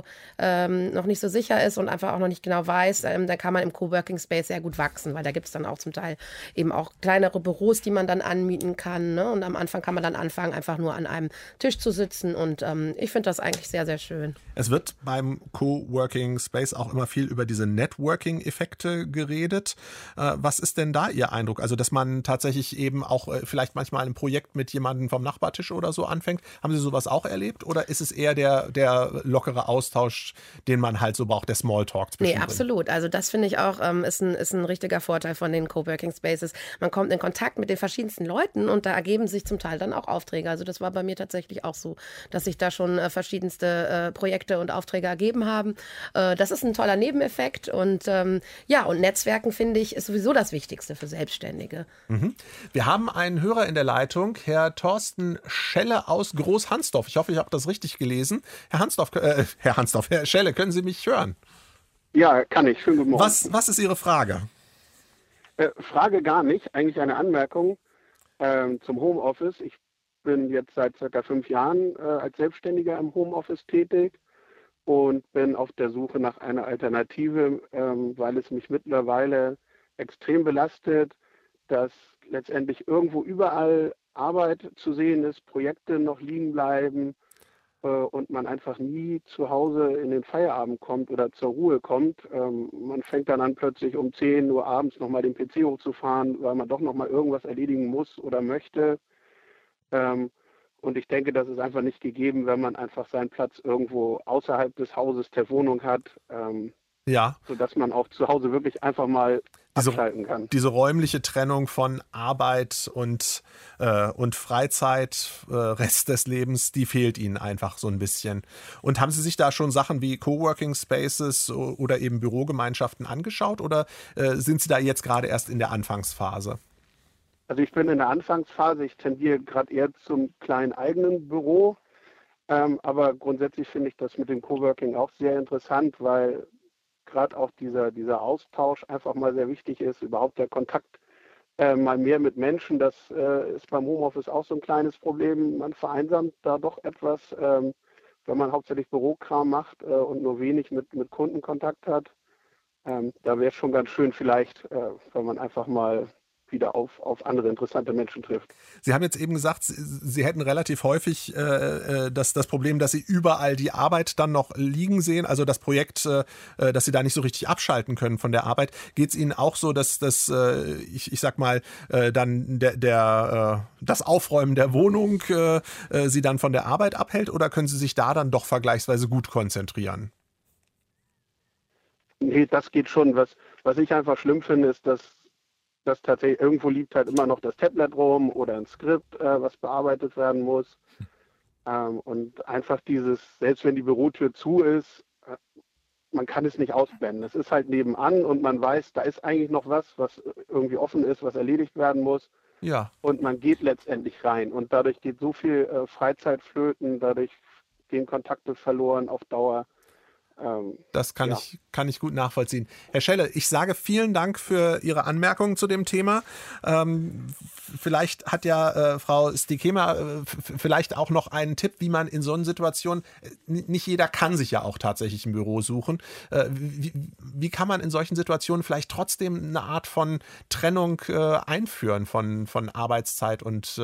sicher ist und einfach auch noch nicht genau weiß, dann kann man im Coworking Space sehr gut wachsen, weil da gibt es dann auch zum Teil eben auch kleinere Büros, die man dann anmieten kann. Ne? Und am Anfang kann man dann anfangen, einfach nur an einem Tisch zu sitzen. Und ich finde das eigentlich sehr, sehr schön. Es wird beim Coworking Space auch immer viel über diese Networking-Effekte geredet. Was ist denn da Ihr Eindruck? Also, dass man tatsächlich eben auch vielleicht manchmal ein Projekt mit jemandem vom Nachbartisch oder so anfängt. Haben Sie sowas auch erlebt? Oder ist es eher der lockere Austausch, den man halt so braucht, der Smalltalk zwischendrin? Nee, absolut. Also das finde ich auch ist ein richtiger Vorteil von den Coworking Spaces. Man kommt in Kontakt mit den verschiedensten Leuten und da ergeben sich zum Teil dann auch Aufträge. Also das war bei mir tatsächlich auch so, dass sich da schon verschiedenste Projekte und Aufträge ergeben haben. Das ist ein toller Nebeneffekt und und Netzwerken, finde ich, ist sowieso das Wichtigste für Selbstständige. Wir haben einen Hörer in der Leitung, Herr Thorsten Schelle aus Großhansdorf. Ich hoffe, ich habe das richtig gelesen. Herr Schelle, können Sie mich hören? Ja, kann ich. Schönen guten Morgen. Was ist Ihre Frage? Frage gar nicht. Eigentlich eine Anmerkung zum Homeoffice. Ich bin jetzt seit ca. 5 Jahren als Selbstständiger im Homeoffice tätig und bin auf der Suche nach einer Alternative, weil es mich mittlerweile extrem belastet, dass letztendlich irgendwo überall Arbeit zu sehen ist, Projekte noch liegen bleiben und man einfach nie zu Hause in den Feierabend kommt oder zur Ruhe kommt. Man fängt dann an, plötzlich um 10 Uhr abends nochmal den PC hochzufahren, weil man doch nochmal irgendwas erledigen muss oder möchte. Und ich denke, das ist einfach nicht gegeben, wenn man einfach seinen Platz irgendwo außerhalb des Hauses der Wohnung hat. Sodass man auch zu Hause wirklich einfach mal abschalten kann. Diese räumliche Trennung von Arbeit und Freizeit, Rest des Lebens, die fehlt Ihnen einfach so ein bisschen. Und haben Sie sich da schon Sachen wie Coworking Spaces oder eben Bürogemeinschaften angeschaut oder sind Sie da jetzt gerade erst in der Anfangsphase? Also ich bin in der Anfangsphase, ich tendiere gerade eher zum kleinen eigenen Büro, aber grundsätzlich finde ich das mit dem Coworking auch sehr interessant, weil gerade auch dieser Austausch einfach mal sehr wichtig ist, überhaupt der Kontakt mal mehr mit Menschen. Das ist beim Homeoffice auch so ein kleines Problem. Man vereinsamt da doch etwas, wenn man hauptsächlich Bürokram macht und nur wenig mit Kundenkontakt hat. Da wäre es schon ganz schön vielleicht, wenn man einfach mal wieder auf andere interessante Menschen trifft. Sie haben jetzt eben gesagt, Sie hätten relativ häufig das Problem, dass Sie überall die Arbeit dann noch liegen sehen, also das Projekt, dass Sie da nicht so richtig abschalten können von der Arbeit. Geht es Ihnen auch so, dass ich sag mal, dann das Aufräumen der Wohnung Sie dann von der Arbeit abhält oder können Sie sich da dann doch vergleichsweise gut konzentrieren? Nee, das geht schon. Was ich einfach schlimm finde, ist, dass tatsächlich irgendwo liegt halt immer noch das Tablet rum oder ein Skript, was bearbeitet werden muss. Und einfach selbst wenn die Bürotür zu ist, man kann es nicht ausblenden. Es ist halt nebenan und man weiß, da ist eigentlich noch was irgendwie offen ist, was erledigt werden muss. Ja. Und man geht letztendlich rein. Und dadurch geht so viel Freizeit flöten, dadurch gehen Kontakte verloren auf Dauer. Das kann ich gut nachvollziehen. Herr Schelle, ich sage vielen Dank für Ihre Anmerkungen zu dem Thema. Vielleicht hat ja Frau Stikema vielleicht auch noch einen Tipp, wie man in so einer Situation, nicht jeder kann sich ja auch tatsächlich ein Büro suchen. Wie kann man in solchen Situationen vielleicht trotzdem eine Art von Trennung einführen von Arbeitszeit und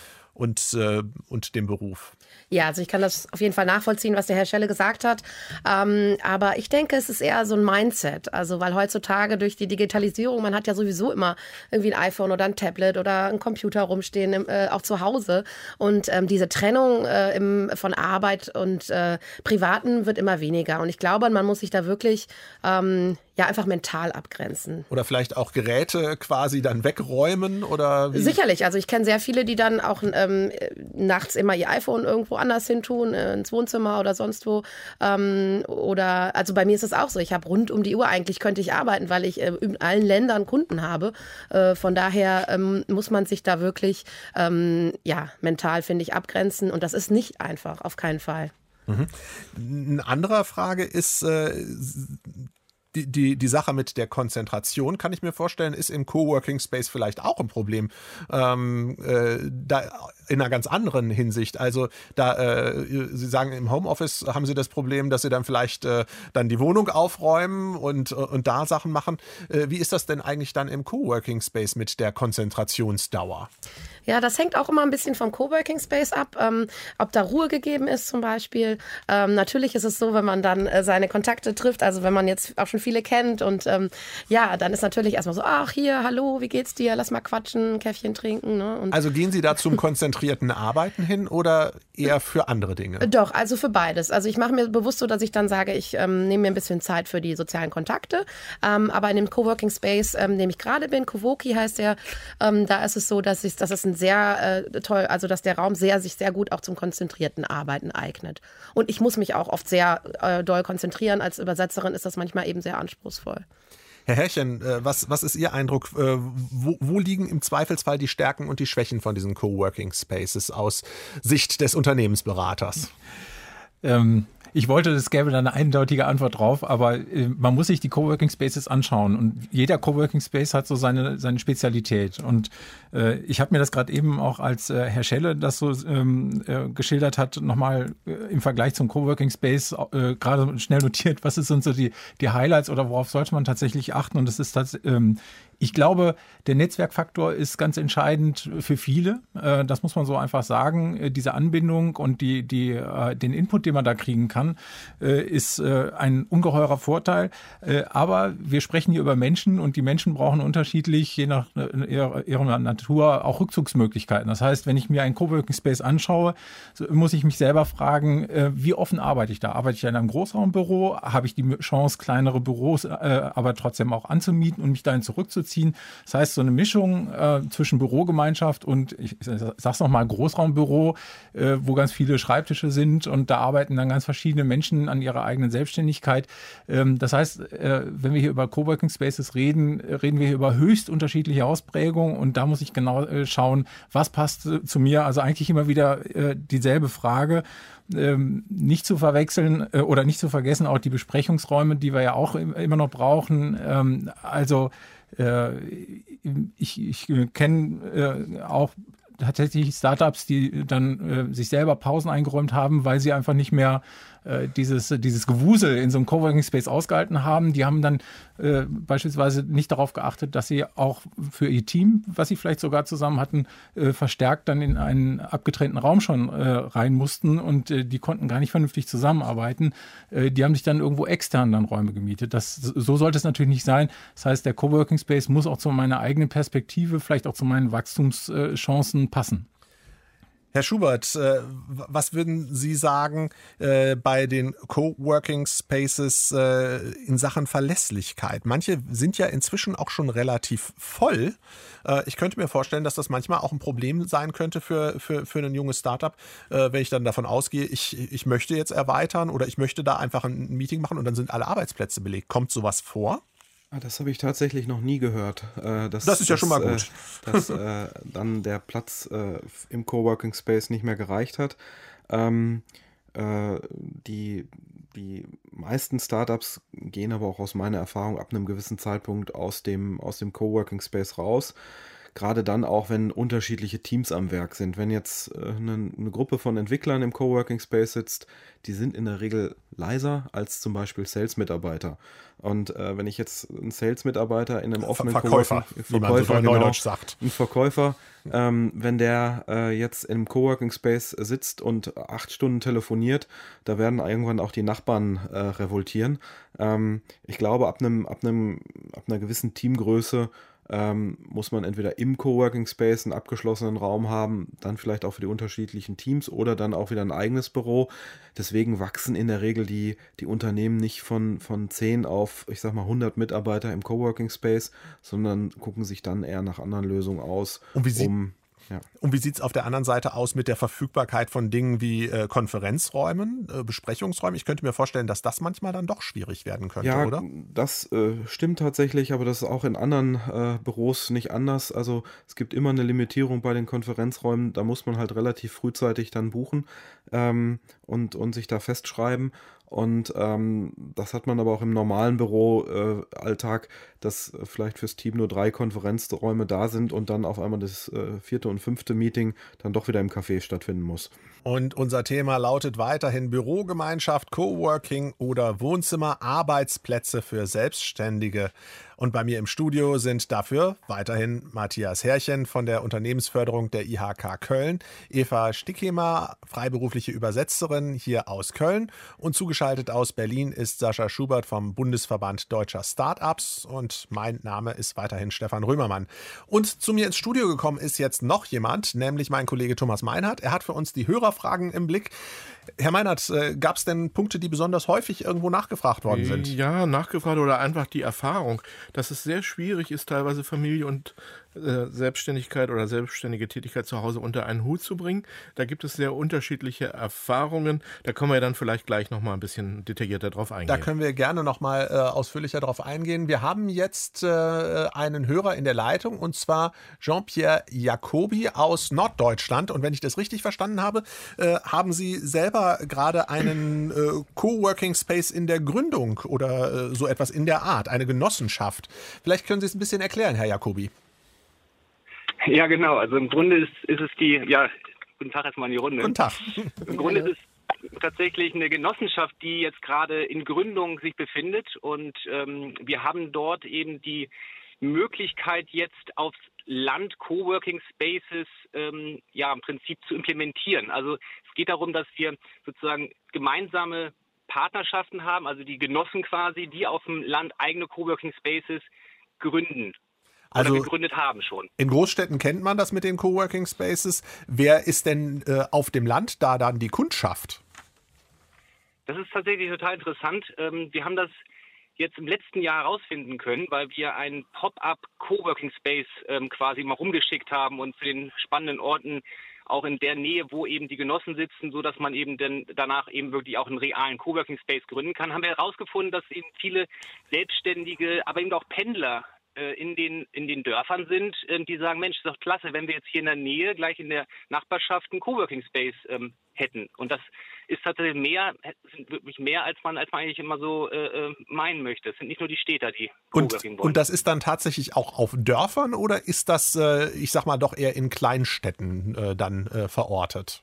dem Beruf? Ja, also ich kann das auf jeden Fall nachvollziehen, was der Herr Schelle gesagt hat. Aber ich denke, es ist eher so ein Mindset. Also weil heutzutage durch die Digitalisierung, man hat ja sowieso immer irgendwie ein iPhone oder ein Tablet oder ein Computer rumstehen, auch zu Hause. Und diese Trennung von Arbeit und Privaten wird immer weniger. Und ich glaube, man muss sich da wirklich einfach mental abgrenzen. Oder vielleicht auch Geräte quasi dann wegräumen oder wie? Sicherlich. Also ich kenne sehr viele, die dann auch nachts immer ihr iPhone irgendwo anders hin tun, ins Wohnzimmer oder sonst wo. Also bei mir ist es auch so. Ich habe rund um die Uhr, eigentlich könnte ich arbeiten, weil ich in allen Ländern Kunden habe. Von daher muss man sich da wirklich mental, finde ich, abgrenzen. Und das ist nicht einfach, auf keinen Fall. Eine andere Frage ist, die Sache mit der Konzentration, kann ich mir vorstellen, ist im Coworking Space vielleicht auch ein Problem. Da in einer ganz anderen Hinsicht. Also Sie sagen, im Homeoffice haben Sie das Problem, dass Sie dann vielleicht dann die Wohnung aufräumen und da Sachen machen. Wie ist das denn eigentlich dann im Coworking Space mit der Konzentrationsdauer? Ja, das hängt auch immer ein bisschen vom Coworking Space ab, ob da Ruhe gegeben ist zum Beispiel. Natürlich ist es so, wenn man dann seine Kontakte trifft, also wenn man jetzt auch schon viele kennt und dann ist natürlich erstmal so, ach hier, hallo, wie geht's dir, lass mal quatschen, ein Käffchen trinken. Ne? Und also gehen Sie da zum konzentrierten Arbeiten hin oder eher für andere Dinge? Doch, also für beides. Also ich mache mir bewusst so, dass ich dann sage, ich nehme mir ein bisschen Zeit für die sozialen Kontakte, aber in dem Coworking Space, in dem ich gerade bin, Covoki heißt der, da ist es so, dass es ein sehr toll, also dass der Raum sich sehr gut auch zum konzentrierten Arbeiten eignet. Und ich muss mich auch oft sehr doll konzentrieren. Als Übersetzerin ist das manchmal eben sehr anspruchsvoll. Herr Herrchen, was ist Ihr Eindruck? Wo liegen im Zweifelsfall die Stärken und die Schwächen von diesen Coworking Spaces aus Sicht des Unternehmensberaters? Ich wollte, es gäbe da eine eindeutige Antwort drauf, aber man muss sich die Coworking Spaces anschauen und jeder Coworking Space hat so seine Spezialität und ich habe mir das gerade eben auch, als Herr Schelle das so geschildert hat, nochmal im Vergleich zum Coworking Space gerade schnell notiert, was sind so die Highlights oder worauf sollte man tatsächlich achten und das ist ich glaube, der Netzwerkfaktor ist ganz entscheidend für viele. Das muss man so einfach sagen. Diese Anbindung und den Input, den man da kriegen kann, ist ein ungeheurer Vorteil. Aber wir sprechen hier über Menschen und die Menschen brauchen unterschiedlich, je nach ihrer Natur, auch Rückzugsmöglichkeiten. Das heißt, wenn ich mir einen Coworking Space anschaue, muss ich mich selber fragen, wie offen arbeite ich da? Arbeite ich in einem Großraumbüro? Habe ich die Chance, kleinere Büros aber trotzdem auch anzumieten und mich dahin zurückzuziehen? Das heißt, so eine Mischung zwischen Bürogemeinschaft und, ich sag's nochmal, Großraumbüro, wo ganz viele Schreibtische sind und da arbeiten dann ganz verschiedene Menschen an ihrer eigenen Selbstständigkeit. Das heißt, wenn wir hier über Coworking Spaces reden wir hier über höchst unterschiedliche Ausprägungen und da muss ich genau schauen, was passt zu mir. Also eigentlich immer wieder dieselbe Frage. Nicht zu verwechseln oder nicht zu vergessen, auch die Besprechungsräume, die wir ja auch immer noch brauchen. Ich kenne auch tatsächlich Startups, die dann sich selber Pausen eingeräumt haben, weil sie einfach nicht mehr dieses Gewusel in so einem Coworking Space ausgehalten haben. Die haben dann beispielsweise nicht darauf geachtet, dass sie auch für ihr Team, was sie vielleicht sogar zusammen hatten, verstärkt dann in einen abgetrennten Raum schon rein mussten und die konnten gar nicht vernünftig zusammenarbeiten. Die haben sich dann irgendwo extern dann Räume gemietet. So sollte es natürlich nicht sein. Das heißt, der Coworking Space muss auch zu meiner eigenen Perspektive, vielleicht auch zu meinen Wachstumschancen passen. Herr Schubert, was würden Sie sagen bei den Coworking Spaces in Sachen Verlässlichkeit? Manche sind ja inzwischen auch schon relativ voll. Ich könnte mir vorstellen, dass das manchmal auch ein Problem sein könnte für ein junges Startup, wenn ich dann davon ausgehe, ich möchte jetzt erweitern oder ich möchte da einfach ein Meeting machen und dann sind alle Arbeitsplätze belegt. Kommt sowas vor? Das habe ich tatsächlich noch nie gehört. Das ist ja schon mal gut. Dass dann der Platz im Coworking Space nicht mehr gereicht hat. Die meisten Startups gehen aber auch aus meiner Erfahrung ab einem gewissen Zeitpunkt aus dem Coworking Space raus. Gerade dann auch, wenn unterschiedliche Teams am Werk sind. Wenn jetzt eine Gruppe von Entwicklern im Coworking Space sitzt, die sind in der Regel leiser als zum Beispiel Sales-Mitarbeiter. Und wenn ich jetzt einen Sales-Mitarbeiter in einem offenen Verkäufer, wie man so neudeutsch sagt. Ein Verkäufer, wenn der jetzt im Coworking Space sitzt und 8 Stunden telefoniert, da werden irgendwann auch die Nachbarn revoltieren. Ich glaube, ab einer gewissen Teamgröße muss man entweder im Coworking Space einen abgeschlossenen Raum haben, dann vielleicht auch für die unterschiedlichen Teams oder dann auch wieder ein eigenes Büro. Deswegen wachsen in der Regel die Unternehmen nicht von 10 auf, ich sag mal, 100 Mitarbeiter im Coworking Space, sondern gucken sich dann eher nach anderen Lösungen aus. Und wie sieht es auf der anderen Seite aus mit der Verfügbarkeit von Dingen wie Konferenzräumen, Besprechungsräumen? Ich könnte mir vorstellen, dass das manchmal dann doch schwierig werden könnte, oder? Ja, das stimmt tatsächlich, aber das ist auch in anderen Büros nicht anders. Also es gibt immer eine Limitierung bei den Konferenzräumen. Da muss man halt relativ frühzeitig dann buchen und sich da festschreiben. Und das hat man aber auch im normalen Büroalltag, dass vielleicht fürs Team nur 3 Konferenzräume da sind und dann auf einmal das 4. und 5. Meeting dann doch wieder im Café stattfinden muss. Und unser Thema lautet weiterhin Bürogemeinschaft, Coworking oder Wohnzimmer, Arbeitsplätze für Selbstständige. Und bei mir im Studio sind dafür weiterhin Matthias Herrchen von der Unternehmensförderung der IHK Köln, Eva Stickhemer, freiberufliche Übersetzerin hier aus Köln, und zugeschaltet aus Berlin ist Sascha Schubert vom Bundesverband Deutscher Startups, und mein Name ist weiterhin Stefan Römermann. Und zu mir ins Studio gekommen ist jetzt noch jemand, nämlich mein Kollege Thomas Meinhardt. Er hat für uns die Hörerfragen im Blick. Herr Meinhardt, gab es denn Punkte, die besonders häufig irgendwo nachgefragt worden sind? Ja, nachgefragt oder einfach die Erfahrung, dass es sehr schwierig ist, teilweise Familie und Selbstständigkeit oder selbstständige Tätigkeit zu Hause unter einen Hut zu bringen. Da gibt es sehr unterschiedliche Erfahrungen. Da können wir dann vielleicht gleich noch mal ein bisschen detaillierter drauf eingehen. Da können wir gerne noch mal ausführlicher drauf eingehen. Wir haben jetzt einen Hörer in der Leitung, und zwar Jean-Pierre Jacobi aus Norddeutschland. Und wenn ich das richtig verstanden habe, haben Sie selber gerade einen Coworking Space in der Gründung oder so etwas in der Art, eine Genossenschaft. Vielleicht können Sie es ein bisschen erklären, Herr Jacobi. Ja, genau. Also im Grunde ist es guten Tag erstmal in die Runde. Guten Tag. Im Grunde ist es tatsächlich eine Genossenschaft, die jetzt gerade in Gründung sich befindet, und wir haben dort eben die Möglichkeit, jetzt aufs Land Coworking Spaces im Prinzip zu implementieren. Also es geht darum, dass wir sozusagen gemeinsame Partnerschaften haben, also die Genossen quasi, die auf dem Land eigene Coworking Spaces gründen. Also oder gegründet haben schon. In Großstädten kennt man das mit den Coworking Spaces. Wer ist denn auf dem Land da dann die Kundschaft? Das ist tatsächlich total interessant. Wir haben das jetzt im letzten Jahr herausfinden können, weil wir einen Pop-up Coworking Space quasi mal rumgeschickt haben und zu den spannenden Orten auch in der Nähe, wo eben die Genossen sitzen, so dass man eben dann danach eben wirklich auch einen realen Coworking Space gründen kann, haben wir herausgefunden, dass eben viele Selbstständige, aber eben auch Pendler in den Dörfern sind, die sagen, Mensch, ist doch klasse, wenn wir jetzt hier in der Nähe, gleich in der Nachbarschaft, einen Coworking Space hätten. Und das ist tatsächlich wirklich mehr, als man eigentlich immer so meinen möchte. Es sind nicht nur die Städter, die Coworking wollen. Und das ist dann tatsächlich auch auf Dörfern, oder ist das, ich sag mal, doch eher in Kleinstädten dann verortet?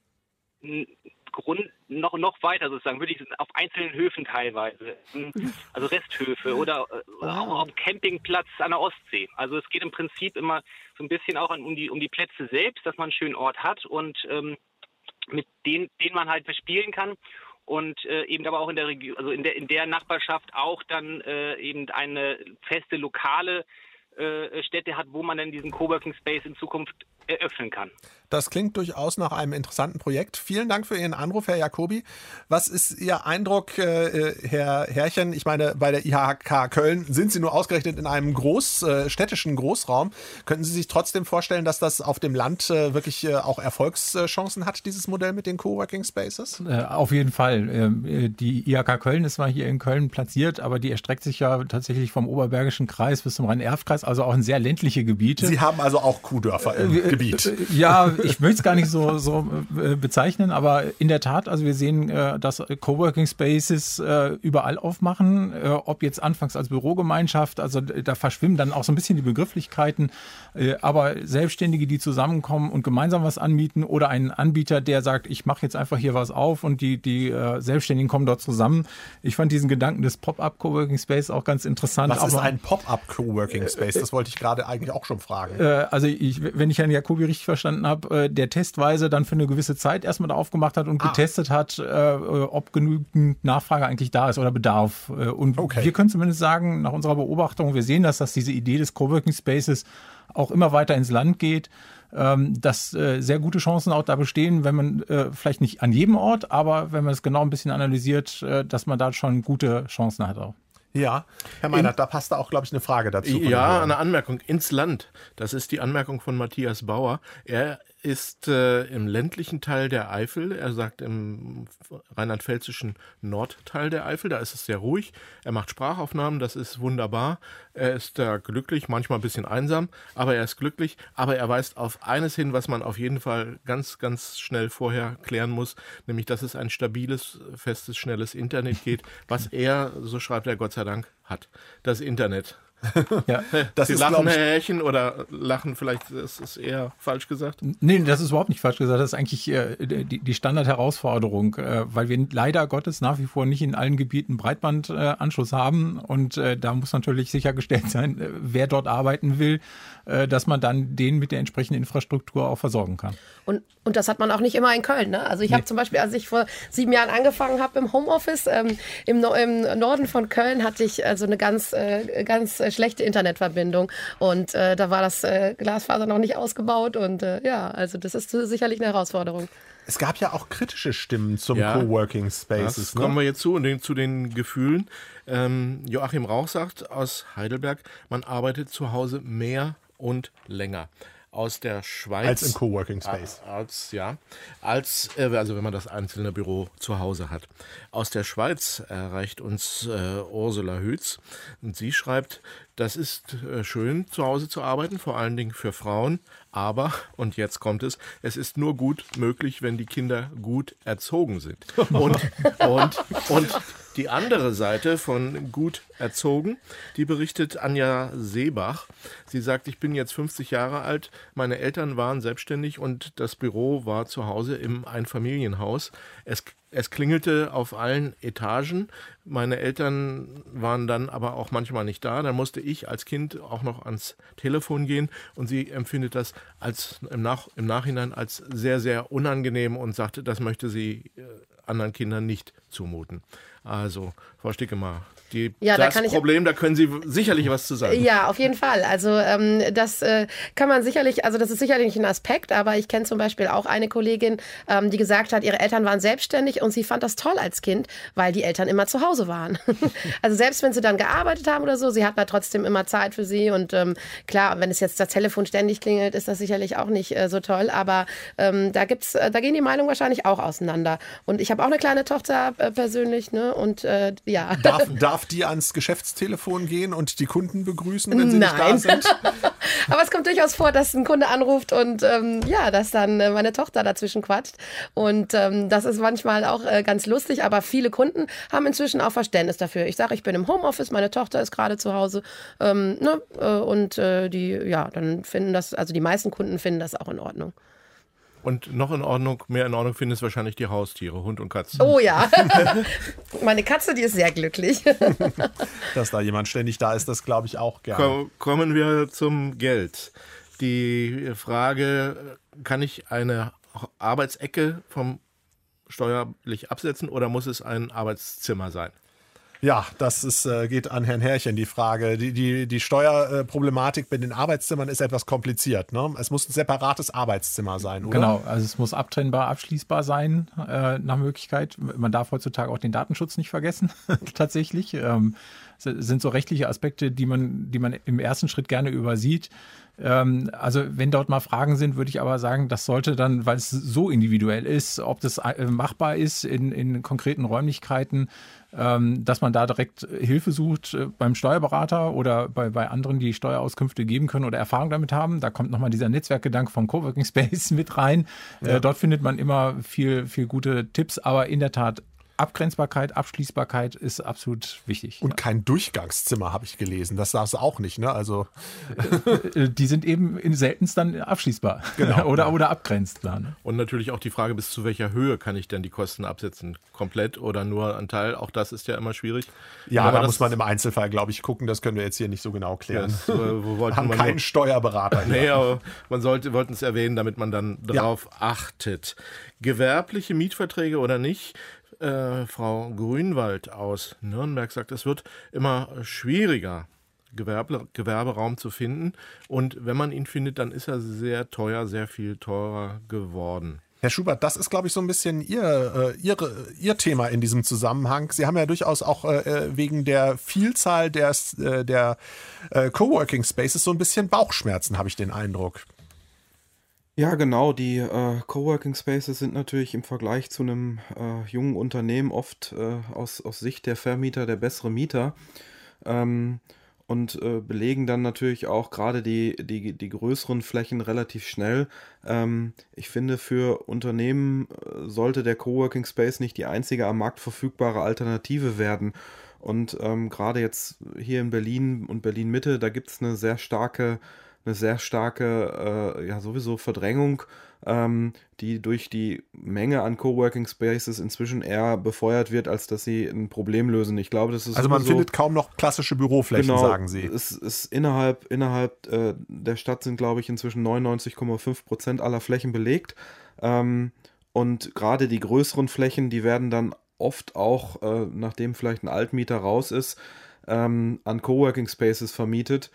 Noch weiter sozusagen, würde ich auf einzelnen Höfen teilweise, also Resthöfe oder auch auf dem Campingplatz an der Ostsee. Also es geht im Prinzip immer so ein bisschen auch um die Plätze selbst, dass man einen schönen Ort hat und mit denen man halt bespielen kann und eben aber auch in der Region, also in der Nachbarschaft auch dann eben eine feste lokale Stätte hat, wo man dann diesen Coworking Space in Zukunft eröffnen kann. Das klingt durchaus nach einem interessanten Projekt. Vielen Dank für Ihren Anruf, Herr Jacobi. Was ist Ihr Eindruck, Herr Herrchen? Ich meine, bei der IHK Köln sind Sie nur ausgerechnet in einem städtischen Großraum. Könnten Sie sich trotzdem vorstellen, dass das auf dem Land wirklich auch Erfolgschancen hat, dieses Modell mit den Coworking Spaces? Auf jeden Fall. Die IHK Köln ist zwar hier in Köln platziert, aber die erstreckt sich ja tatsächlich vom Oberbergischen Kreis bis zum Rhein-Erft-Kreis, also auch in sehr ländliche Gebiete. Sie haben also auch Kuhdörfer im Gebiet. Ja, ich möchte es gar nicht so bezeichnen, aber in der Tat, also wir sehen, dass Coworking Spaces überall aufmachen, ob jetzt anfangs als Bürogemeinschaft, also da verschwimmen dann auch so ein bisschen die Begrifflichkeiten, aber Selbstständige, die zusammenkommen und gemeinsam was anbieten oder ein Anbieter, der sagt, ich mache jetzt einfach hier was auf und die Selbstständigen kommen dort zusammen. Ich fand diesen Gedanken des Pop-up Coworking Space auch ganz interessant. Was ist ein Pop-up Coworking Space? Das wollte ich gerade eigentlich auch schon fragen. Also wenn ich Herrn Jacobi richtig verstanden habe, der testweise dann für eine gewisse Zeit erstmal da aufgemacht hat und getestet hat, ob genügend Nachfrage eigentlich da ist oder Bedarf. Und wir können zumindest sagen, nach unserer Beobachtung, wir sehen, dass diese Idee des Coworking Spaces auch immer weiter ins Land geht, dass sehr gute Chancen auch da bestehen, wenn man vielleicht nicht an jedem Ort, aber wenn man es genau ein bisschen analysiert, dass man da schon gute Chancen hat auch. Ja, Herr Meinert, da passt da auch, glaube ich, eine Frage dazu. Ja, eine Anmerkung. Ins Land. Das ist die Anmerkung von Matthias Bauer. Er ist im ländlichen Teil der Eifel. Er sagt im rheinland-pfälzischen Nordteil der Eifel. Da ist es sehr ruhig. Er macht Sprachaufnahmen. Das ist wunderbar. Er ist da glücklich, manchmal ein bisschen einsam, aber er ist glücklich. Aber er weist auf eines hin, was man auf jeden Fall ganz, ganz schnell vorher klären muss, nämlich, dass es ein stabiles, festes, schnelles Internet geht, was er, so schreibt er Gott sei Dank, hat. Das Internet. Ja, Sie lachen, Herr Herrchen, oder lachen vielleicht, das ist eher falsch gesagt? Nee, das ist überhaupt nicht falsch gesagt. Das ist eigentlich die Standardherausforderung, weil wir leider Gottes nach wie vor nicht in allen Gebieten Breitbandanschluss haben und da muss natürlich sichergestellt sein, wer dort arbeiten will, dass man dann den mit der entsprechenden Infrastruktur auch versorgen kann. Und das hat man auch nicht immer in Köln, ne? Also ich habe zum Beispiel, als ich vor 7 Jahren angefangen habe im Homeoffice, im Norden von Köln hatte ich also eine ganz schlechte Internetverbindung und da war das Glasfaser noch nicht ausgebaut und also das ist sicherlich eine Herausforderung. Es gab ja auch kritische Stimmen zum Coworking Spaces. Das kommen wir jetzt zu den Gefühlen. Joachim Rauch sagt aus Heidelberg, man arbeitet zu Hause mehr und länger. Aus der Schweiz. Als im Coworking Space. Also wenn man das einzelne Büro zu Hause hat. Aus der Schweiz erreicht uns Ursula Hütz und sie schreibt, das ist schön, zu Hause zu arbeiten, vor allen Dingen für Frauen, aber, und jetzt kommt es ist nur gut möglich, wenn die Kinder gut erzogen sind. Und die andere Seite von gut erzogen, die berichtet Anja Seebach. Sie sagt, ich bin jetzt 50 Jahre alt, meine Eltern waren selbstständig und das Büro war zu Hause im Einfamilienhaus. Es klingelte auf allen Etagen. Meine Eltern waren dann aber auch manchmal nicht da. Dann musste ich als Kind auch noch ans Telefon gehen und sie empfindet das im Nachhinein als sehr, sehr unangenehm und sagte, das möchte sie anderen Kindern nicht zumuten. Also, Frau Stickemer, Problem, da können Sie sicherlich was zu sagen. Ja, auf jeden Fall. Also das kann man sicherlich, also das ist sicherlich ein Aspekt, aber ich kenne zum Beispiel auch eine Kollegin, die gesagt hat, ihre Eltern waren selbstständig und sie fand das toll als Kind, weil die Eltern immer zu Hause waren. Also selbst wenn sie dann gearbeitet haben oder so, sie hatten da trotzdem immer Zeit für sie und klar, wenn es jetzt das Telefon ständig klingelt, ist das sicherlich auch nicht so toll, aber da gehen die Meinungen wahrscheinlich auch auseinander. Und ich habe auch eine kleine Tochter persönlich, ne? Und ja. Darf die ans Geschäftstelefon gehen und die Kunden begrüßen, wenn sie nicht da sind? Aber es kommt durchaus vor, dass ein Kunde anruft und dass dann meine Tochter dazwischen quatscht. Und das ist manchmal auch ganz lustig, aber viele Kunden haben inzwischen auch Verständnis dafür. Ich sage, ich bin im Homeoffice, meine Tochter ist gerade zu Hause. Und dann finden das, also die meisten Kunden finden das auch in Ordnung. Und noch mehr in Ordnung finden es wahrscheinlich die Haustiere, Hund und Katze. Oh ja, meine Katze, die ist sehr glücklich. Dass da jemand ständig da ist, das glaube ich auch gerne. Kommen wir zum Geld. Die Frage, kann ich eine Arbeitsecke vom steuerlich absetzen oder muss es ein Arbeitszimmer sein? Ja, das geht an Herrn Herrchen, die Frage. Die Steuerproblematik bei den Arbeitszimmern ist etwas kompliziert. Ne? Es muss ein separates Arbeitszimmer sein, oder? Genau, also es muss abtrennbar, abschließbar sein, nach Möglichkeit. Man darf heutzutage auch den Datenschutz nicht vergessen, tatsächlich. Sind so rechtliche Aspekte, die man im ersten Schritt gerne übersieht. Also wenn dort mal Fragen sind, würde ich aber sagen, das sollte dann, weil es so individuell ist, ob das machbar ist in konkreten Räumlichkeiten, dass man da direkt Hilfe sucht beim Steuerberater oder bei anderen, die Steuerauskünfte geben können oder Erfahrung damit haben. Da kommt nochmal dieser Netzwerkgedanke vom Coworking Space mit rein. Ja. Dort findet man immer viel gute Tipps, aber in der Tat Abgrenzbarkeit, Abschließbarkeit ist absolut wichtig. Und kein Durchgangszimmer, habe ich gelesen. Das darfst du auch nicht, ne? Also die sind eben seltenst dann abschließbar, genau, oder abgrenzbar. Ne? Und natürlich auch die Frage, bis zu welcher Höhe kann ich denn die Kosten absetzen? Komplett oder nur ein Teil? Auch das ist ja immer schwierig. Ja, aber da muss man im Einzelfall, glaube ich, gucken. Das können wir jetzt hier nicht so genau klären. Wir haben keinen Steuerberater hier. Nee, aber wollten es erwähnen, damit man dann darauf achtet. Gewerbliche Mietverträge oder nicht? Frau Grünwald aus Nürnberg sagt, es wird immer schwieriger, Gewerberaum zu finden. Und wenn man ihn findet, dann ist er sehr teuer, sehr viel teurer geworden. Herr Schubert, das ist, glaube ich, so ein bisschen Ihr Thema in diesem Zusammenhang. Sie haben ja durchaus auch wegen der Vielzahl der Coworking Spaces so ein bisschen Bauchschmerzen, habe ich den Eindruck. Ja, genau. Die Coworking Spaces sind natürlich im Vergleich zu einem jungen Unternehmen oft aus Sicht der Vermieter der bessere Mieter und belegen dann natürlich auch gerade die größeren Flächen relativ schnell. Ich finde, für Unternehmen sollte der Coworking Space nicht die einzige am Markt verfügbare Alternative werden. Und gerade jetzt hier in Berlin und Berlin-Mitte, da gibt es eine sehr starke sowieso Verdrängung, die durch die Menge an Coworking Spaces inzwischen eher befeuert wird, als dass sie ein Problem lösen. Ich glaube, das ist also man findet kaum noch klassische Büroflächen, genau, sagen Sie. Es ist innerhalb der Stadt sind, glaube ich, inzwischen 99,5% aller Flächen belegt. Und gerade die größeren Flächen, die werden dann oft auch, nachdem vielleicht ein Altmieter raus ist, an Coworking Spaces vermietet.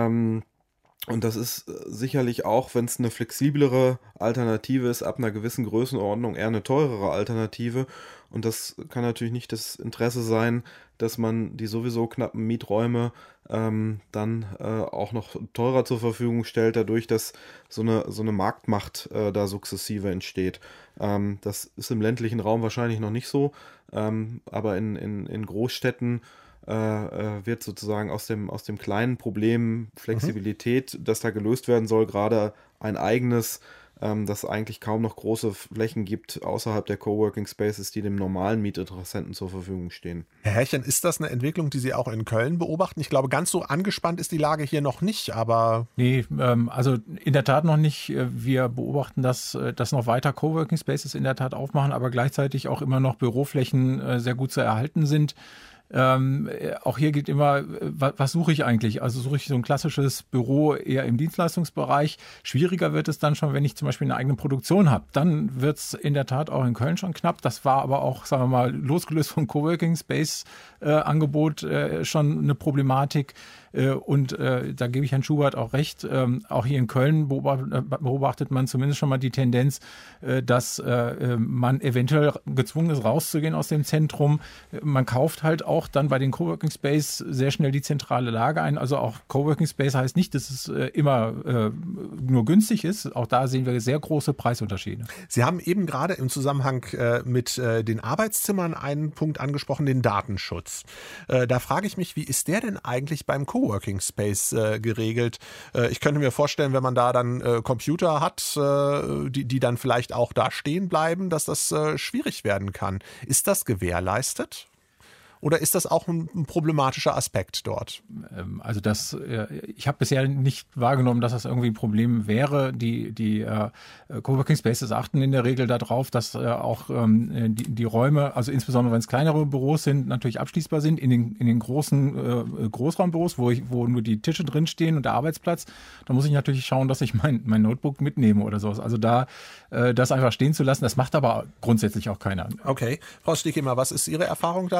Und das ist sicherlich auch, wenn es eine flexiblere Alternative ist, ab einer gewissen Größenordnung eher eine teurere Alternative. Und das kann natürlich nicht das Interesse sein, dass man die sowieso knappen Mieträume dann auch noch teurer zur Verfügung stellt, dadurch, dass so eine Marktmacht da sukzessive entsteht. Das ist im ländlichen Raum wahrscheinlich noch nicht so, aber in Großstädten wird sozusagen aus dem kleinen Problem Flexibilität, das da gelöst werden soll, gerade ein eigenes, das eigentlich kaum noch große Flächen gibt außerhalb der Coworking Spaces, die dem normalen Mietinteressenten zur Verfügung stehen. Herr Herrchen, ist das eine Entwicklung, die Sie auch in Köln beobachten? Ich glaube, ganz so angespannt ist die Lage hier noch nicht, aber... Nee, also in der Tat noch nicht. Wir beobachten, dass noch weiter Coworking Spaces in der Tat aufmachen, aber gleichzeitig auch immer noch Büroflächen sehr gut zu erhalten sind. Auch hier gilt immer, was suche ich eigentlich? Also suche ich so ein klassisches Büro eher im Dienstleistungsbereich. Schwieriger wird es dann schon, wenn ich zum Beispiel eine eigene Produktion habe. Dann wird es in der Tat auch in Köln schon knapp. Das war aber auch, sagen wir mal, losgelöst vom Coworking Space Angebot schon eine Problematik. Und da gebe ich Herrn Schubert auch recht. Auch hier in Köln beobachtet man zumindest schon mal die Tendenz, dass man eventuell gezwungen ist, rauszugehen aus dem Zentrum. Man kauft halt auch dann bei den Coworking Space sehr schnell die zentrale Lage ein. Also auch Coworking Space heißt nicht, dass es immer nur günstig ist. Auch da sehen wir sehr große Preisunterschiede. Sie haben eben gerade im Zusammenhang mit den Arbeitszimmern einen Punkt angesprochen, den Datenschutz. Da frage ich mich, wie ist der denn eigentlich beim Coworking Space geregelt? Ich könnte mir vorstellen, wenn man da dann Computer hat, die dann vielleicht auch da stehen bleiben, dass das schwierig werden kann. Ist das gewährleistet? Oder ist das auch ein problematischer Aspekt dort? Also ich habe bisher nicht wahrgenommen, dass das irgendwie ein Problem wäre. Die Coworking Spaces achten in der Regel darauf, dass auch die Räume, also insbesondere wenn es kleinere Büros sind, natürlich abschließbar sind. In den großen Großraumbüros, wo nur die Tische drin stehen und der Arbeitsplatz, da muss ich natürlich schauen, dass ich mein Notebook mitnehme oder sowas. Also da das einfach stehen zu lassen, das macht aber grundsätzlich auch keiner. Okay. Frau Stiekemer, was ist Ihre Erfahrung da? Sie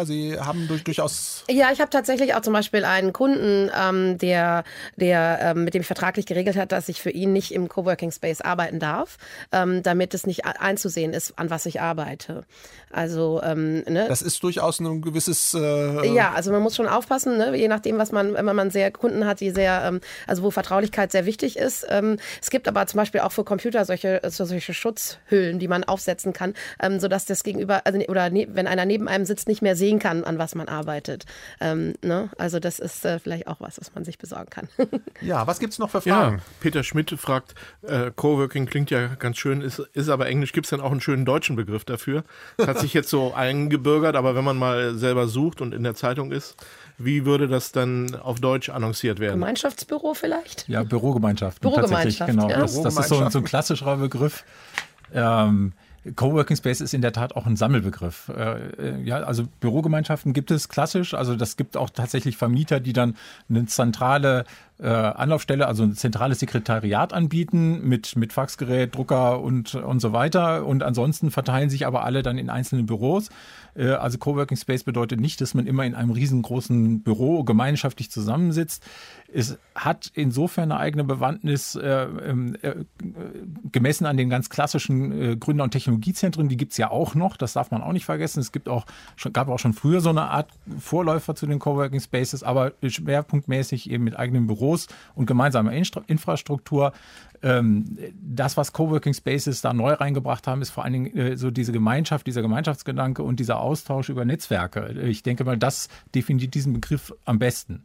haben durchaus... Ja, ich habe tatsächlich auch zum Beispiel einen Kunden, der mit dem ich vertraglich geregelt hat, dass ich für ihn nicht im Coworking Space arbeiten darf, damit es nicht einzusehen ist, an was ich arbeite. Also Das ist durchaus ein gewisses... Ja, also man muss schon aufpassen, ne? Je nachdem, wenn man sehr Kunden hat, die sehr, also wo Vertraulichkeit sehr wichtig ist. Es gibt aber zum Beispiel auch für Computer solche Schutzhüllen, die man aufsetzen kann, sodass das Gegenüber, wenn einer neben einem sitzt, nicht mehr sehen kann, an was man arbeitet. Ne? Also das ist vielleicht auch was man sich besorgen kann. Ja, was gibt's noch für Fragen? Ja, Peter Schmidt fragt, Coworking klingt ja ganz schön, ist aber Englisch, gibt es denn auch einen schönen deutschen Begriff dafür? Das hat sich jetzt so eingebürgert, aber wenn man mal selber sucht und in der Zeitung ist, wie würde das dann auf Deutsch annonciert werden? Gemeinschaftsbüro vielleicht? Ja, Bürogemeinschaft. Bürogemeinschaft, genau. ja. Das ist so ein klassischerer Begriff. Coworking Space ist in der Tat auch ein Sammelbegriff. Ja, also Bürogemeinschaften gibt es klassisch. Also das gibt auch tatsächlich Vermieter, die dann eine zentrale Anlaufstelle, also ein zentrales Sekretariat anbieten mit Faxgerät, Drucker und so weiter. Und ansonsten verteilen sich aber alle dann in einzelnen Büros. Also Coworking Space bedeutet nicht, dass man immer in einem riesengroßen Büro gemeinschaftlich zusammensitzt. Es hat insofern eine eigene Bewandtnis gemessen an den ganz klassischen Gründer- und Technologiezentren. Die gibt es ja auch noch, das darf man auch nicht vergessen. Es gab auch schon früher so eine Art Vorläufer zu den Coworking Spaces, aber schwerpunktmäßig eben mit eigenen Büros und gemeinsamer Infrastruktur. Das, was Coworking Spaces da neu reingebracht haben, ist vor allen Dingen so diese Gemeinschaft, dieser Gemeinschaftsgedanke und dieser Austausch über Netzwerke. Ich denke mal, das definiert diesen Begriff am besten.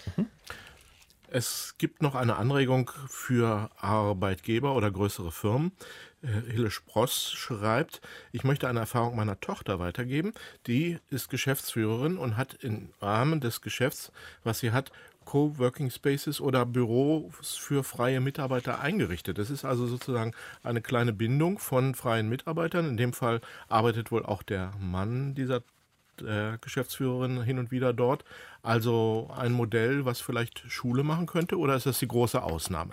Es gibt noch eine Anregung für Arbeitgeber oder größere Firmen. Hille Spross schreibt, ich möchte eine Erfahrung meiner Tochter weitergeben. Die ist Geschäftsführerin und hat im Rahmen des Geschäfts, was sie hat, Coworking Spaces oder Büros für freie Mitarbeiter eingerichtet. Das ist also sozusagen eine kleine Bindung von freien Mitarbeitern. In dem Fall arbeitet wohl auch der Mann dieser Geschäftsführerin hin und wieder dort. Also ein Modell, was vielleicht Schule machen könnte, oder ist das die große Ausnahme?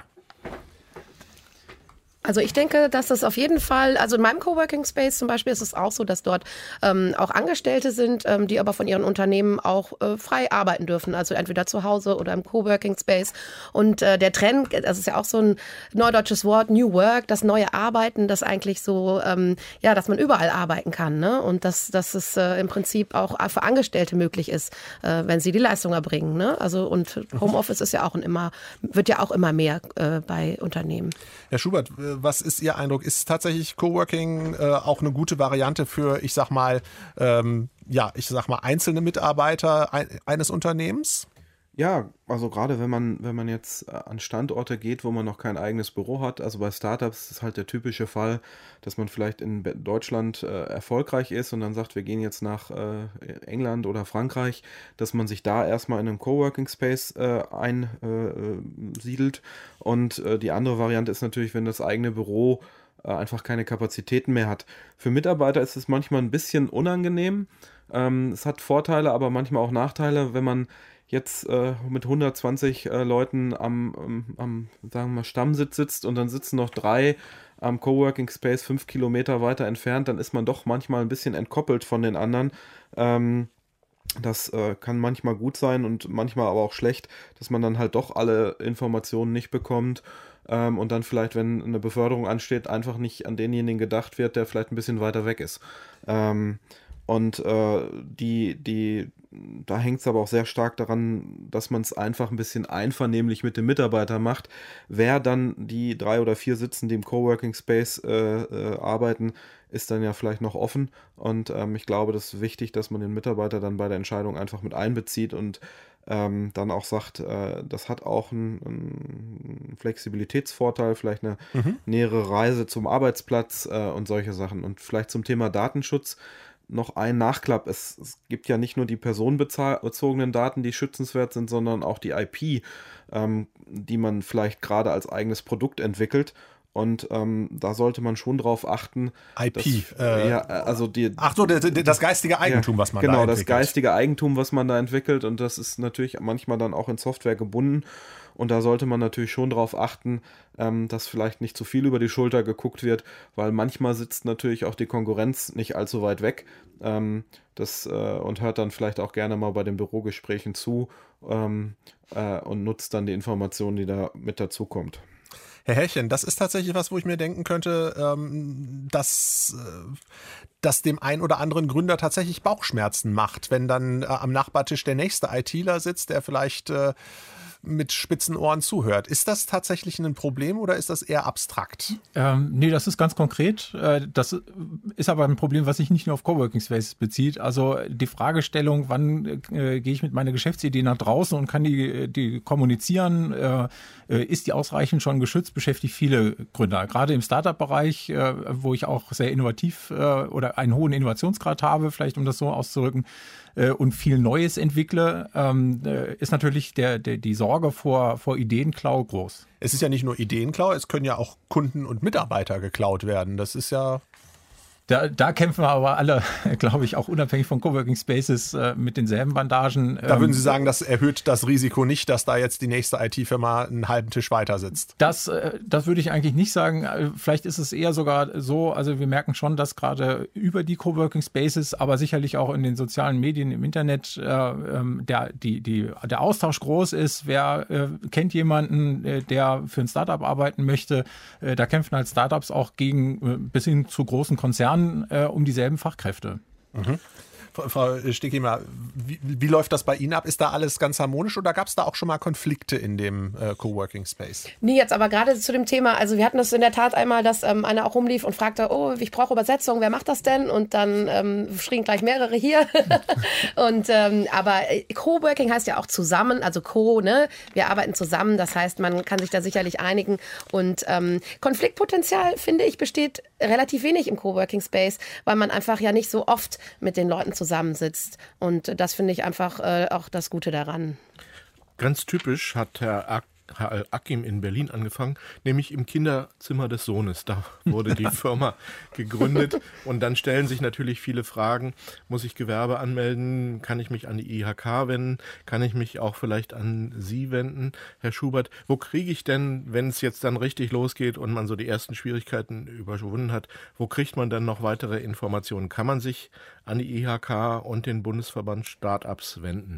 Also ich denke, dass das auf jeden Fall, also in meinem Coworking Space zum Beispiel ist es auch so, dass dort auch Angestellte sind, die aber von ihren Unternehmen auch frei arbeiten dürfen, also entweder zu Hause oder im Coworking Space. Und der Trend, das ist ja auch so ein neudeutsches Wort, New Work, das neue Arbeiten, das eigentlich so, dass man überall arbeiten kann, ne? Und dass es im Prinzip auch für Angestellte möglich ist, wenn sie die Leistung erbringen, ne? Also und Homeoffice ist ja auch wird ja auch immer mehr bei Unternehmen. Herr Schubert, was ist Ihr Eindruck? Ist tatsächlich Coworking auch eine gute Variante für, ich sag mal, einzelne Mitarbeiter eines Unternehmens? Ja, also gerade wenn man jetzt an Standorte geht, wo man noch kein eigenes Büro hat, also bei Startups ist halt der typische Fall, dass man vielleicht in Deutschland erfolgreich ist und dann sagt, wir gehen jetzt nach England oder Frankreich, dass man sich da erstmal in einem Coworking Space einsiedelt. Und die andere Variante ist natürlich, wenn das eigene Büro einfach keine Kapazitäten mehr hat. Für Mitarbeiter ist es manchmal ein bisschen unangenehm. Es hat Vorteile, aber manchmal auch Nachteile, wenn man jetzt mit 120 Leuten am sagen wir mal, Stammsitz sitzt und dann sitzen noch 3 am Coworking Space 5 Kilometer weiter entfernt, dann ist man doch manchmal ein bisschen entkoppelt von den anderen. Das kann manchmal gut sein und manchmal aber auch schlecht, dass man dann halt doch alle Informationen nicht bekommt und dann vielleicht, wenn eine Beförderung ansteht, einfach nicht an denjenigen gedacht wird, der vielleicht ein bisschen weiter weg ist. Und da hängt es aber auch sehr stark daran, dass man es einfach ein bisschen einvernehmlich mit dem Mitarbeiter macht. Wer dann die 3 oder 4 sitzen, die im Coworking Space arbeiten, ist dann ja vielleicht noch offen. Und ich glaube, das ist wichtig, dass man den Mitarbeiter dann bei der Entscheidung einfach mit einbezieht und dann auch sagt, das hat auch einen Flexibilitätsvorteil, vielleicht eine nähere Reise zum Arbeitsplatz und solche Sachen. Und vielleicht zum Thema Datenschutz noch ein Nachklapp. Es gibt ja nicht nur die personenbezogenen Daten, die schützenswert sind, sondern auch die IP, die man vielleicht gerade als eigenes Produkt entwickelt. Und da sollte man schon drauf achten. IP. Das geistige Eigentum, was man da entwickelt. Genau, das geistige Eigentum, was man da entwickelt. Und das ist natürlich manchmal dann auch in Software gebunden. Und da sollte man natürlich schon darauf achten, dass vielleicht nicht zu viel über die Schulter geguckt wird, weil manchmal sitzt natürlich auch die Konkurrenz nicht allzu weit weg und hört dann vielleicht auch gerne mal bei den Bürogesprächen zu und nutzt dann die Informationen, die da mit dazukommt. Herr Herrchen, das ist tatsächlich was, wo ich mir denken könnte, dass dem einen oder anderen Gründer tatsächlich Bauchschmerzen macht, wenn dann am Nachbartisch der nächste ITler sitzt, der vielleicht mit spitzen Ohren zuhört. Ist das tatsächlich ein Problem oder ist das eher abstrakt? Nee, das ist ganz konkret. Das ist aber ein Problem, was sich nicht nur auf Coworking Spaces bezieht. Also die Fragestellung, wann gehe ich mit meiner Geschäftsidee nach draußen und kann die kommunizieren, ist die ausreichend schon geschützt, beschäftigt viele Gründer. Gerade im Startup-Bereich, wo ich auch sehr innovativ oder einen hohen Innovationsgrad habe, vielleicht um das so auszudrücken, und viel Neues entwickle, ist natürlich die Sorge vor Ideenklau groß. Es ist ja nicht nur Ideenklau, es können ja auch Kunden und Mitarbeiter geklaut werden. Das ist ja... Da kämpfen wir aber alle, glaube ich, auch unabhängig von Coworking Spaces mit denselben Bandagen. Da würden Sie sagen, das erhöht das Risiko nicht, dass da jetzt die nächste IT-Firma einen halben Tisch weiter sitzt? Das würde ich eigentlich nicht sagen. Vielleicht ist es eher sogar so, also wir merken schon, dass gerade über die Coworking Spaces, aber sicherlich auch in den sozialen Medien, im Internet, der Austausch groß ist. Wer kennt jemanden, der für ein Startup arbeiten möchte? Da kämpfen halt Startups auch gegen bis hin zu großen Konzernen um dieselben Fachkräfte. Mhm. Frau Stickemer, wie läuft das bei Ihnen ab? Ist da alles ganz harmonisch oder gab es da auch schon mal Konflikte in dem Coworking Space? Nee, jetzt aber gerade zu dem Thema, also wir hatten das in der Tat einmal, dass einer auch rumlief und fragte, oh, ich brauche Übersetzung, wer macht das denn? Und dann schrien gleich mehrere hier. Und aber Coworking heißt ja auch zusammen, also Co, ne? Wir arbeiten zusammen, das heißt, man kann sich da sicherlich einigen. Und Konfliktpotenzial, finde ich, besteht relativ wenig im Coworking Space, weil man einfach ja nicht so oft mit den Leuten zusammensitzt. Und das finde ich einfach auch das Gute daran. Ganz typisch hat Herr Akim in Berlin angefangen, nämlich im Kinderzimmer des Sohnes. Da wurde die Firma gegründet und dann stellen sich natürlich viele Fragen. Muss ich Gewerbe anmelden? Kann ich mich an die IHK wenden? Kann ich mich auch vielleicht an Sie wenden, Herr Schubert? Wo kriege ich denn, wenn es jetzt dann richtig losgeht und man so die ersten Schwierigkeiten überwunden hat, wo kriegt man dann noch weitere Informationen? Kann man sich an die IHK und den Bundesverband Startups wenden?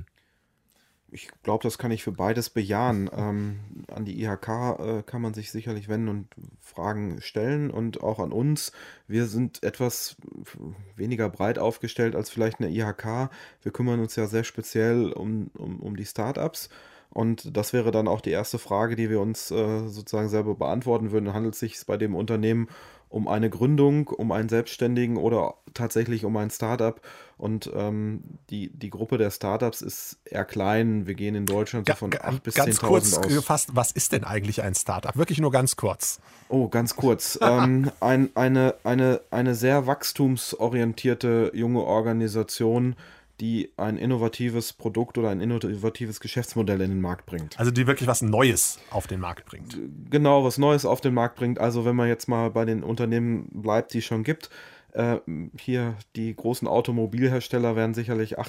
Ich glaube, das kann ich für beides bejahen. An die IHK kann man sich sicherlich wenden und Fragen stellen und auch an uns. Wir sind etwas weniger breit aufgestellt als vielleicht eine IHK. Wir kümmern uns ja sehr speziell um die Startups. Und das wäre dann auch die erste Frage, die wir uns sozusagen selber beantworten würden. Handelt es sich bei dem Unternehmen um eine Gründung, um einen Selbstständigen oder tatsächlich um ein Startup? Und die Gruppe der Startups ist eher klein. Wir gehen in Deutschland so von 8.000 bis 10.000 Ganz kurz aus. gefasst, was ist denn eigentlich ein Startup? Wirklich nur ganz kurz. Oh, ganz kurz. Eine sehr wachstumsorientierte junge Organisation, die ein innovatives Produkt oder ein innovatives Geschäftsmodell in den Markt bringt. Also die wirklich was Neues auf den Markt bringt. Genau, was Neues auf den Markt bringt. Also wenn man jetzt mal bei den Unternehmen bleibt, die es schon gibt, hier die großen Automobilhersteller werden sicherlich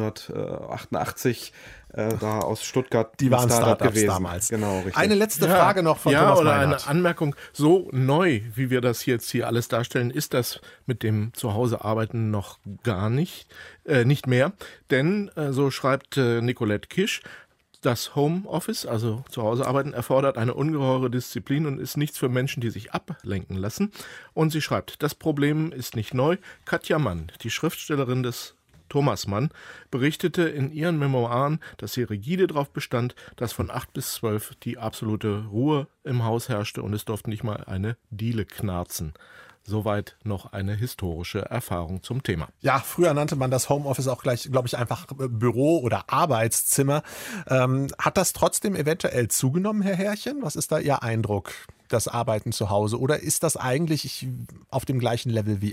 1888 da aus Stuttgart die waren Startup Startups gewesen. Damals. Genau, richtig. Eine letzte Frage noch von Thomas oder Meinert. eine Anmerkung. So neu, wie wir das jetzt hier alles darstellen, ist das mit dem Zuhausearbeiten noch gar nicht mehr. Denn, so schreibt Nicolette Kisch, das Homeoffice, also zu Hause arbeiten, erfordert eine ungeheure Disziplin und ist nichts für Menschen, die sich ablenken lassen. Und sie schreibt, das Problem ist nicht neu. Katja Mann, die Schriftstellerin des Thomas Mann, berichtete in ihren Memoiren, dass sie rigide darauf bestand, dass von 8 bis 12 die absolute Ruhe im Haus herrschte und es durfte nicht mal eine Diele knarzen. Soweit noch eine historische Erfahrung zum Thema. Ja, früher nannte man das Homeoffice auch gleich, glaube ich, einfach Büro oder Arbeitszimmer. Hat das trotzdem eventuell zugenommen, Herr Herrchen? Was ist da Ihr Eindruck, das Arbeiten zu Hause? Oder ist das eigentlich auf dem gleichen Level wie immer?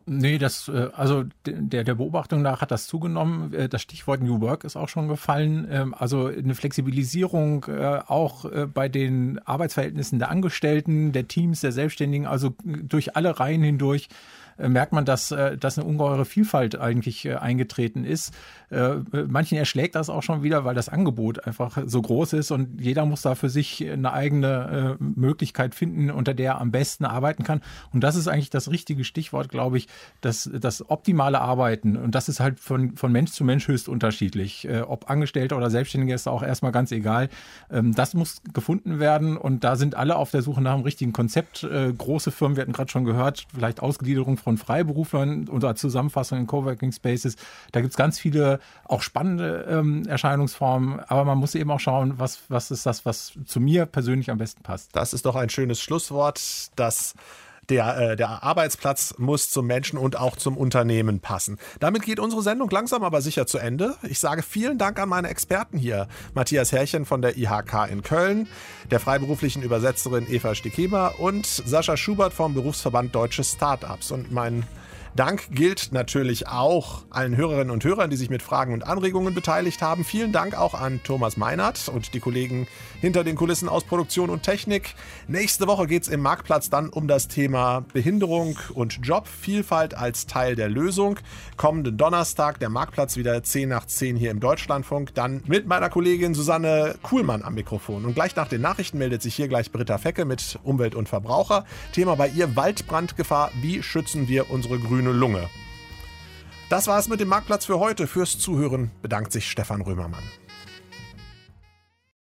Nee, also der Beobachtung nach hat das zugenommen. Das Stichwort New Work ist auch schon gefallen. Also eine Flexibilisierung auch bei den Arbeitsverhältnissen der Angestellten, der Teams, der Selbstständigen, also durch alle Reihen hindurch merkt man, dass eine ungeheure Vielfalt eigentlich eingetreten ist. Manchen erschlägt das auch schon wieder, weil das Angebot einfach so groß ist und jeder muss da für sich eine eigene Möglichkeit finden, unter der er am besten arbeiten kann. Und das ist eigentlich das richtige Stichwort, glaube ich, das optimale Arbeiten. Und das ist halt von Mensch zu Mensch höchst unterschiedlich. Ob Angestellter oder Selbstständige ist auch erstmal ganz egal. Das muss gefunden werden und da sind alle auf der Suche nach einem richtigen Konzept. Große Firmen, wir hatten gerade schon gehört, vielleicht Ausgliederung von Freiberuflern oder Zusammenfassung in Coworking Spaces. Da gibt es ganz viele auch spannende Erscheinungsformen, aber man muss eben auch schauen, was ist das, was zu mir persönlich am besten passt. Das ist doch ein schönes Schlusswort, dass der Arbeitsplatz muss zum Menschen und auch zum Unternehmen passen. Damit geht unsere Sendung langsam aber sicher zu Ende. Ich sage vielen Dank an meine Experten hier. Matthias Herrchen von der IHK in Köln, der freiberuflichen Übersetzerin Eva Stickema und Sascha Schubert vom Berufsverband Deutsche Start-ups. Und mein Dank gilt natürlich auch allen Hörerinnen und Hörern, die sich mit Fragen und Anregungen beteiligt haben. Vielen Dank auch an Thomas Meinert und die Kollegen hinter den Kulissen aus Produktion und Technik. Nächste Woche geht es im Marktplatz dann um das Thema Behinderung und Jobvielfalt als Teil der Lösung. Kommenden Donnerstag der Marktplatz wieder 10 nach 10 hier im Deutschlandfunk. Dann mit meiner Kollegin Susanne Kuhlmann am Mikrofon. Und gleich nach den Nachrichten meldet sich hier gleich Britta Fecke mit Umwelt und Verbraucher. Thema bei ihr Waldbrandgefahr. Wie schützen wir unsere grüne Lunge? Das war es mit dem Marktplatz für heute. Fürs Zuhören bedankt sich Stefan Römermann.